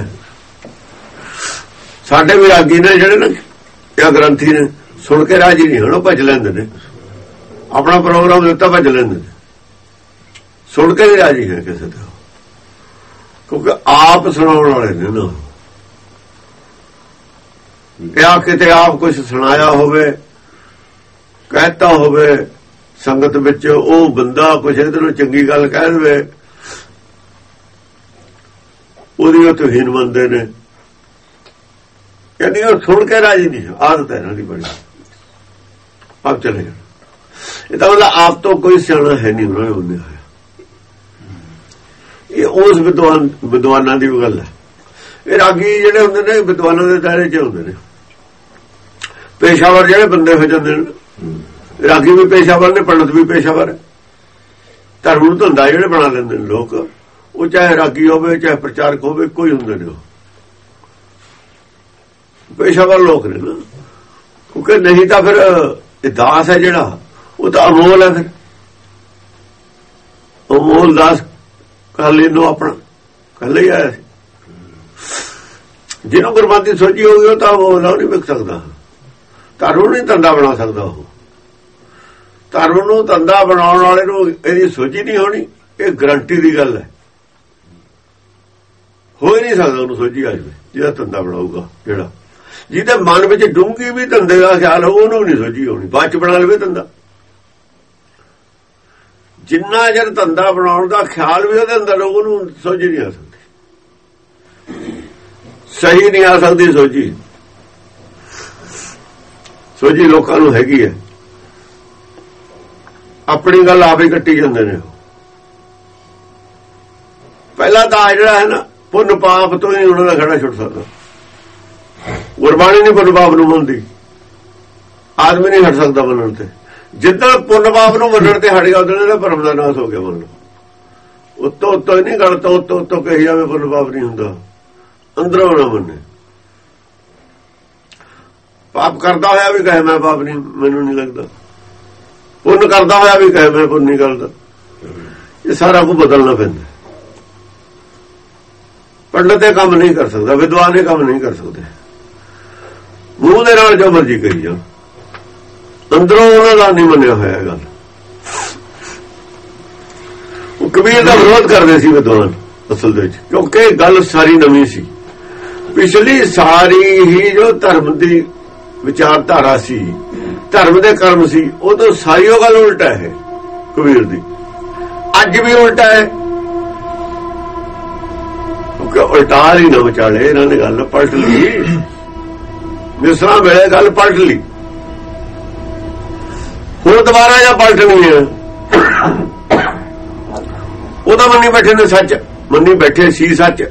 ਸਾਡੇ ਵਿਰਾਗੀ ਨੇ ਜਿਹੜੇ ਨਾ ਜਾਂ ਗ੍ਰੰਥੀ ਨੇ, ਸੁਣ ਕੇ ਰਾਜੀ ਨਹੀਂ ਹੁਣ, ਉਹ ਭੱਜ ਲੈਂਦੇ ਨੇ। ਆਪਣਾ ਪ੍ਰੋਗਰਾਮ ਦਿੱਤਾ ਭੱਜ ਲੈਂਦੇ ਨੇ, ਸੁਣ ਕੇ ਨਹੀਂ ਰਾਜੀ ਹੈ ਕਿਸੇ ਦਾ, ਕਿਉਂਕਿ ਆਪ ਸੁਣਾਉਣ ਵਾਲੇ ਨੇ ਨਾ। ਜਾਂ ਕਿਤੇ ਆਪ ਕੁਝ ਸੁਣਾਇਆ ਹੋਵੇ, ਕਹਿਤਾ ਹੋਵੇ ਸੰਗਤ ਵਿੱਚ, ਉਹ ਬੰਦਾ ਕੁਝ ਇਹਦੇ ਚੰਗੀ ਗੱਲ ਕਹਿ ਦੇਵੇ, ਉਹਦੀ ਉਹ ਤੋਹੀਨ ਮੰਨਦੇ ਨੇ। ਯਾਨੀ ਉਹ ਸੁਣ ਕੇ ਰਾਜੀ ਨਹੀਂ, ਆਦਤ ਹੈ ਇਹਨਾਂ ਦੀ ਬੜੀ। ਆਪ ਚਲੇ ਜਾਣ, ਇਹਦਾ ਮਤਲਬ ਆਪ ਤੋਂ ਕੋਈ ਸਿਆਣਾ ਹੈ ਨਹੀਂ ਉਹਨਾਂ ਨੇ ਹੁੰਦੇ ਹੋਇਆ। ਇਹ ਉਸ ਵਿਦਵਾਨਾਂ ਦੀ ਗੱਲ ਹੈ। ਇਹ ਰਾਗੀ ਜਿਹੜੇ ਹੁੰਦੇ ਨੇ ਵਿਦਵਾਨਾਂ ਦੇ ਦਾਇਰੇ 'ਚ ਹੁੰਦੇ ਨੇ। ਪੇਸ਼ਾਵਰ ਜਿਹੜੇ ਬੰਦੇ ਹੋ ਜਾਂਦੇ ਨੇ, ਰਾਗੀ ਵੀ ਪੇਸ਼ਾਵਰ ਨੇ, ਪੰਡਤ ਵੀ ਪੇਸ਼ਾਵਰ ਹੈ। ਧਰਮ ਨੂੰ ਧੰਦਾ ਜਿਹੜੇ ਬਣਾ ਲੈਂਦੇ ਨੇ ਲੋਕ, ਉਹ ਚਾਹੇ ਰਾਗੀ ਹੋਵੇ ਚਾਹੇ ਪ੍ਰਚਾਰਕ ਹੋਵੇ, ਕੋਈ ਹੁੰਦੇ ਨੇ, ਉਹ ਪੇਸ਼ਾਵਰ ਲੋਕ ਨੇ ਨਾ। ਕਿਉਂਕਿ ਨਹੀਂ ਤਾਂ ਫਿਰ ਇਹ ਦਾਸ ਹੈ ਜਿਹੜਾ, ਉਹ ਤਾਂ ਅਮੋਲ ਹੈ। ਫਿਰ ਅਮੋਲ ਦਾਸ ਕਰ ਲੈਨੋ ਆਪਣਾ, ਕੱਲੇ ਆਇਆ ਸੀ। ਜਿਹਨੂੰ ਗੁਰਬਾਣੀ ਸੋਚੀ ਹੋਗੀ ਉਹ ਤਾਂ ਅਮੋਲ ਨਹੀਂ ਵਿਕ ਸਕਦਾ। ਧਰਮ ਨਹੀਂ ਧੰਦਾ ਬਣਾ ਸਕਦਾ। ਉਹ ਧਰਮ ਨੂੰ ਧੰਦਾ ਬਣਾਉਣ ਵਾਲੇ ਨੂੰ ਇਹਦੀ ਸੋਝੀ ਨਹੀਂ ਹੋਣੀ, ਇਹ ਗਰੰਟੀ ਦੀ ਗੱਲ ਹੈ। ਹੋ ਹੀ ਨਹੀਂ ਸਕਦਾ ਉਹਨੂੰ ਸੋਝੀ ਆ ਜਾਵੇ ਜਿਹੜਾ ਧੰਦਾ ਬਣਾਊਗਾ। ਜਿਹੜਾ ਜਿਹਦੇ ਮਨ ਵਿੱਚ ਡੂੰਘੀ ਵੀ ਧੰਦੇ ਦਾ ਖਿਆਲ ਹੋਊ ਉਹਨੂੰ ਨਹੀਂ ਸੋਝੀ ਹੋਣੀ, ਬਾਅਦ ਚ ਬਣਾ ਲਵੇ ਧੰਦਾ। ਜਿੰਨਾ ਚਿਰ ਧੰਦਾ ਬਣਾਉਣ ਦਾ ਖਿਆਲ ਵੀ ਉਹਦੇ ਅੰਦਰ ਉਹਨੂੰ ਸੋਝੀ ਨਹੀਂ ਆ ਸਕਦੀ, ਸਹੀ ਨਹੀਂ ਆ ਸਕਦੀ ਸੋਝੀ। ਸੋਝੀ ਲੋਕਾਂ ਨੂੰ ਹੈਗੀ ਹੈ, ਆਪਣੀ ਗੱਲ ਆਪ ਹੀ ਕੱਟੀ ਜਾਂਦੇ ਨੇ। ਪਹਿਲਾਂ ਤਾਂ ਜਿਹੜਾ ਹੈ ਨਾ ਪੁੰਨ ਪਾਪ ਤੋਂ ਹੀ ਉਹਨਾਂ ਦਾ ਖੜਾ ਛੁੱਟ ਸਕਦਾ। ਗੁਰਬਾਣੀ ਨਹੀਂ ਪੁੰਨ ਪਾਪ ਨੂੰ ਮੰਨਦੀ, ਆਦਮੀ ਨਹੀਂ ਹਟ ਸਕਦਾ ਮੰਨਣ ਤੇ। ਜਿੱਦਾਂ ਪੁੰਨ ਪਾਪ ਨੂੰ ਮੰਨਣ ਤੇ ਹਟ ਗਿਆ ਉਹਦੇ ਦਾ ਭਰਮ ਦਾ ਨਾਸ ਹੋ ਗਿਆ। ਮੰਨ ਲਓ ਉੱਤੋਂ ਉੱਤੋਂ ਹੀ ਨਹੀਂ ਗੱਲ ਤਾਂ ਉੱਤੋਂ ਕਹੀ ਜਾਵੇ ਪੁੰਨ ਪਾਪ ਨਹੀਂ ਹੁੰਦਾ, ਅੰਦਰੋਂ ਨਾ ਮੰਨੇ। ਪਾਪ ਕਰਦਾ ਹੋਇਆ ਵੀ ਕਹੇ ਮੈਂ ਪਾਪ ਨਹੀਂ, ਮੈਨੂੰ ਨਹੀਂ ਲੱਗਦਾ। ਪੁੰਨ ਕਰਦਾ ਹੋਇਆ ਵੀ ਕਹੇ ਮੈਂ ਪੁੰਨ ਨਹੀਂ ਕਰਦਾ। ਇਹ ਸਾਰਾ ਕੁਝ ਬਦਲਣਾ ਪੈਂਦਾ। ਪੰਡਤ ਇਹ ਕੰਮ ਨਹੀਂ ਕਰ ਸਕਦਾ, ਵਿਦਵਾਨ ਇਹ ਕੰਮ ਨਹੀਂ ਕਰ ਸਕਦੇ। ਮੂੰਹ ਦੇ ਨਾਲ ਜੋ ਮਰਜ਼ੀ ਕਹੀ ਜਾ, ਅੰਦਰੋਂ ਉਹਨਾਂ ਦਾ ਨਹੀਂ ਮੰਨਿਆ ਹੋਇਆ ਗੱਲ। ਉਹ ਕਬੀਰ ਦਾ ਵਿਰੋਧ ਕਰਦੇ ਸੀ ਵਿਦਵਾਨ ਅਸਲ ਦੇ ਵਿੱਚ, ਕਿਉਂਕਿ ਗੱਲ ਸਾਰੀ ਨਵੀਂ ਸੀ। ਪਿਛਲੀ ਸਾਰੀ ਹੀ ਜੋ ਧਰਮ ਦੀ ਵਿਚਾਰਧਾਰਾ ਸੀ, ਧਰਮ ਦੇ ਕਰਮ ਸੀ, ਉਹ ਤਾਂ ਸਾਰੀ ਉਹ ਗੱਲ ਉਲਟਾ ਹੈ ਕਬੀਰ ਦੀ। ਅੱਜ ਵੀ ਉਲਟਾ ਹੈ, ਕਿਉਂਕਿ ਉਲਟਾ ਹੀ ਨਾ ਵਿਚਾਲੇ ਇਹਨਾਂ ਨੇ ਗੱਲ ਪਲਟ ਲਈ। ਜਿਸ ਤਰ੍ਹਾਂ ਵੇਲੇ ਗੱਲ ਪਲਟ ਲਈ, ਹੁਣ ਦੁਬਾਰਾ ਜਾਂ ਪਲਟਣੀ ਹੈ। ਉਹਦਾ ਮੰਨੀ ਬੈਠੇ ਨੇ ਸੱਚ, ਮੰਨੀ ਬੈਠੇ ਸੀ ਸੱਚ,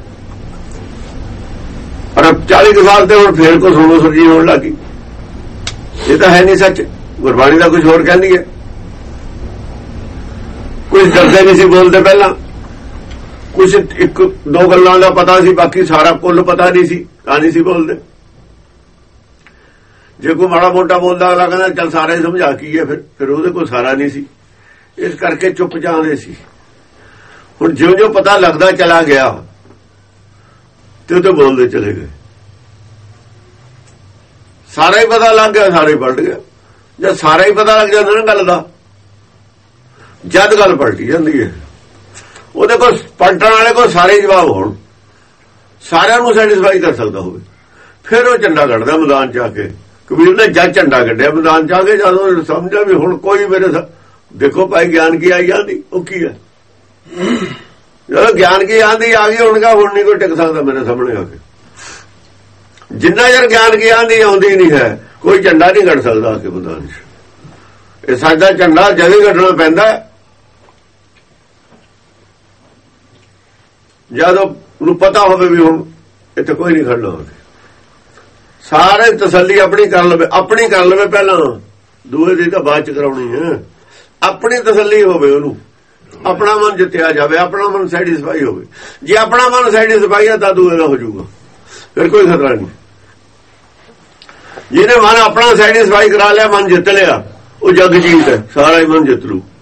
ਪਰ 40 ਸਾਲ ਤੇ ਹੁਣ ਫੇਰ ਕੋ ਸੁਣੋ ਸਰਜੀ ਹੋਣ ਲੱਗੀ। ਇਹ ਤਾਂ ਹੈ ਨਹੀਂ ਸੱਚ, ਗੁਰਬਾਣੀ ਦਾ ਕੁਝ ਹੋਰ ਕਹਿੰਦੀ ਹੈ। ਕੁਝ ਡਰਦੇ ਨਹੀਂ ਸੀ ਬੋਲਦੇ ਪਹਿਲਾਂ, ਕੁਝ ਇੱਕ ਦੋ ਗੱਲਾਂ ਦਾ ਪਤਾ ਸੀ, ਬਾਕੀ ਸਾਰਾ ਕੁੱਲ ਪਤਾ ਨਹੀਂ ਸੀ, ਤਾਂ ਨਹੀਂ ਸੀ ਬੋਲਦੇ। ਜੇ ਕੋਈ ਮਾੜਾ ਮੋਟਾ ਬੋਲਦਾ ਅਗਲਾ ਕਹਿੰਦਾ ਚੱਲ ਸਾਰੇ ਸਮਝਾ ਕੀ ਹੈ, ਫਿਰ ਉਹਦੇ ਕੋਲ ਸਾਰਾ ਨਹੀਂ ਸੀ, ਇਸ ਕਰਕੇ ਚੁੱਪ ਜਾਂਦੇ ਸੀ। ਹੁਣ ਜਿਉਂ ਜਿਉਂ ਪਤਾ ਲੱਗਦਾ ਚਲਾ ਗਿਆ ਤੇ ਉਹ ਤੇ ਬੋਲਦੇ ਚਲੇ ਗਏ। ਸਾਰਾ ਹੀ ਪਤਾ ਲੱਗ ਗਿਆ, ਸਾਰੇ ਪਲਟ ਗਿਆ। ਜਦ ਸਾਰਾ ਹੀ ਪਤਾ ਲੱਗ ਜਾਂਦਾ ਨਾ ਗੱਲ ਦਾ, ਜਦ ਗੱਲ ਪਲਟੀ ਜਾਂਦੀ ਹੈ। ਉਹਦੇ ਕੋਲ ਪਲਟਣ ਵਾਲੇ ਕੋਲ ਸਾਰੇ ਜਵਾਬ ਹੋਣ, ਸਾਰਿਆਂ ਨੂੰ ਸੈਟੀਸਫਾਈ ਕਰ ਸਕਦਾ ਹੋਵੇ, ਫਿਰ ਉਹ ਝੰਡਾ ਕੱਢਦਾ ਮੈਦਾਨ ਚ ਆ ਕੇ। ਕਬੀਰ ਨੇ ਜਦ ਝੰਡਾ ਕੱਢਿਆ ਮੈਦਾਨ ਚ ਆ ਕੇ, ਜਦੋਂ ਸਮਝਿਆ ਵੀ ਹੁਣ ਕੋਈ ਮੇਰੇ ਦੇਖੋ ਭਾਈ ਗਿਆਨ ਕੀ ਆਈ ਜਾਂਦੀ, ਉਹ ਕੀ ਹੈ। ਜਦੋਂ ਗਿਆਨ ਕੀ ਆਂਦੀ ਆ ਗਈ, ਹੁਣ ਨਹੀਂ ਕੋਈ ਟਿਕ ਸਕਦਾ ਮੇਰੇ ਸਾਹਮਣੇ ਆ ਕੇ। ਜਿੰਨਾ ਚਿਰ ਗਿਆਨ ਕੀ ਆਂਦੀ ਆਉਂਦੀ ਨਹੀਂ ਹੈ, ਕੋਈ ਝੰਡਾ ਨਹੀਂ ਕੱਢ ਸਕਦਾ ਆ ਕੇ ਮੈਦਾਨ ਚ। ਇਹ ਸਾਡਾ ਝੰਡਾ ਜਦ ਹੀ ਕੱਢਣਾ ਪੈਂਦਾ ਜਦੋਂ ਨੂੰ ਪਤਾ ਹੋਵੇ ਵੀ ਹੁਣ ਇੱਥੇ ਕੋਈ ਨਹੀਂ ਖੜਨਾ ਹੋਵੇ। ਸਾਰੇ ਤਸੱਲੀ ਆਪਣੀ ਕਰ ਲਵੇ ਪਹਿਲਾਂ, ਦੂਏ ਦੀ ਤਾਂ ਬਾਅਦ ਚ ਕਰਾਉਣੀ ਹੈ। ਆਪਣੀ ਤਸੱਲੀ ਹੋਵੇ, ਉਹਨੂੰ ਆਪਣਾ ਮਨ ਜਿੱਤਿਆ ਜਾਵੇ, ਆਪਣਾ ਮਨ ਸੈਟੀਸਫਾਈ ਹੋਵੇ। ਜੇ ਆਪਣਾ ਮਨ ਸੈਟੀਸਫਾਈ ਹੈ ਤਾਂ ਦੂਏ ਦਾ ਹੋ ਜਾਊਗਾ, ਫਿਰ ਕੋਈ ਖਤਰਾ ਨਹੀਂ। ਜਿਹਨੇ ਮਨ ਆਪਣਾ ਸੈਟੀਸਫਾਈ ਕਰਾ ਲਿਆ, ਮਨ ਜਿੱਤ ਲਿਆ, ਉਹ ਜਗ ਜੀਤ ਹੈ, ਸਾਰਾ ਹੀ ਮਨ ਜਿੱਤ ਲੂ।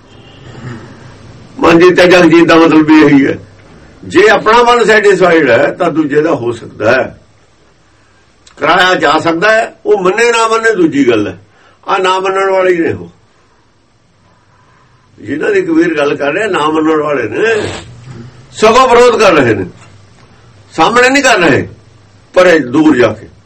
ਮਨ ਜਿੱਤਿਆ ਜਗ ਜੀਤ ਦਾ ਮਤਲਬ ਵੀ ਇਹੀ ਹੈ। ਜੇ ਆਪਣਾ ਮਨ ਸੈਟੀਸਫਾਈਡ ਹੈ ਤਾਂ ਦੂਜੇ ਦਾ ਹੋ ਸਕਦਾ ਹੈ, ਕਰਾਇਆ ਜਾ ਸਕਦਾ ਹੈ। ਉਹ ਮੰਨੇ ਨਾ ਮੰਨੇ ਦੂਜੀ ਗੱਲ ਹੈ। ਆ ਨਾ ਮੰਨਣ ਵਾਲੇ ਹੀ ਨੇ, ਉਹ ਜਿਹਨਾਂ ਦੀ ਕਬੀਰ ਗੱਲ ਕਰ ਰਿਹਾ ਨਾ ਮੰਨਣ ਵਾਲੇ ਨੇ, ਸਗੋਂ ਵਿਰੋਧ ਕਰ ਰਹੇ ਨੇ, ਸਾਹਮਣੇ ਨਹੀਂ ਕਰ ਰਹੇ, ਪਰ ਦੂਰ ਜਾ ਕੇ।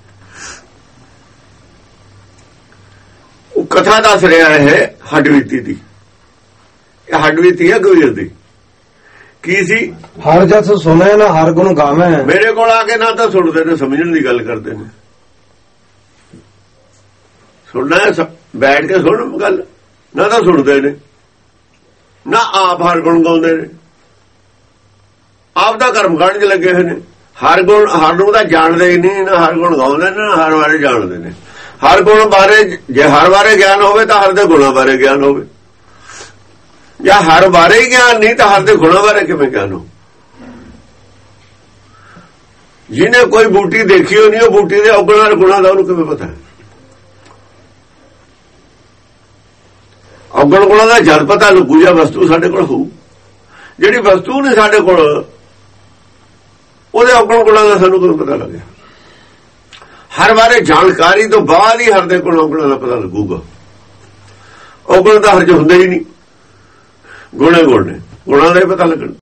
ਉਹ ਕਥਾ ਦੱਸ ਰਿਹਾ ਹੈ ਹੱਡਬੀਤੀ ਦੀ, ਇਹ ਹੱਡਬੀਤੀ ਹੈ ਕਬੀਰ ਦੀ। ਕੀ ਸੀ? ਹਰ ਜਸ ਸੁਣੇ ਨਾ ਹਰ ਗੁਣ ਗਾਵੇ। ਮੇਰੇ ਕੋਲ ਆ ਕੇ ਨਾ ਤਾਂ ਸੁਣਦੇ ਨੇ, ਸਮਝਣ ਦੀ ਗੱਲ ਕਰਦੇ ਨੇ। ਸੁਣਨਾ ਬੈਠ ਕੇ ਸੁਣ ਗੱਲ, ਨਾ ਤਾਂ ਸੁਣਦੇ ਨੇ, ਨਾ ਆਪ ਹਰ ਗੁਣ ਗਾਉਂਦੇ ਨੇ, ਆਪ ਦਾ ਕਰਮ ਕਰਨ ਚ ਲੱਗੇ ਹੋਏ ਨੇ। ਹਰ ਨੂੰ ਤਾਂ ਜਾਣਦੇ ਹੀ ਨਹੀਂ, ਨਾ ਹਰ ਗੁਣ ਗਾਉਂਦੇ ਨੇ, ਨਾ ਹਰ ਬਾਰੇ ਜਾਣਦੇ ਨੇ। ਹਰ ਗੁਣ ਬਾਰੇ ਜੇ ਹਰ ਬਾਰੇ ਗਿਆਨ ਹੋਵੇ ਤਾਂ ਹਰ ਦੇ ਗੁਣਾਂ ਬਾਰੇ ਗਿਆਨ ਹੋਵੇ, ਜਾਂ ਹਰ ਬਾਰੇ ਹੀ ਗਿਆਨ ਨਹੀਂ ਤਾਂ ਹਰ ਦੇ ਗੁਣਾਂ ਬਾਰੇ ਕਿਵੇਂ ਗਿਆਨ ਹੋ। ਜਿਹਨੇ ਕੋਈ ਬੂਟੀ ਦੇਖੀ ਹੋ ਨਹੀਂ, ਉਹ ਬੂਟੀ ਦੇ ਔਗਣਾਂ ਗੁਣਾਂ ਦਾ ਉਹਨੂੰ ਕਿਵੇਂ ਪਤਾ ਹੈ। ਔਗਣ ਗੁਣਾਂ ਦਾ ਜਦ ਪਤਾ ਲੱਗੂ ਜਾਂ ਵਸਤੂ ਸਾਡੇ ਕੋਲ ਹੋਊ। ਜਿਹੜੀ ਵਸਤੂ ਨਹੀਂ ਸਾਡੇ ਕੋਲ, ਉਹਦੇ ਔਗਣ ਗੁਣਾਂ ਦਾ ਸਾਨੂੰ ਕੋਈ ਪਤਾ ਲੱਗਿਆ। ਹਰ ਬਾਰੇ ਜਾਣਕਾਰੀ ਤੋਂ ਬਾਅਦ ਹੀ ਹਰ ਦੇ ਕੋਲ ਔਗਣਾਂ ਦਾ ਪਤਾ ਲੱਗੂਗਾ। ਔਗਣ ਤਾਂ ਹਰ ਚ ਹੁੰਦੇ ਹੀ ਨਹੀਂ, ਗੁਣੇ ਗੁਣ ਨੇ, ਗੁਣਾਂ ਦਾ ਹੀ ਪਤਾ ਲੱਗਣ।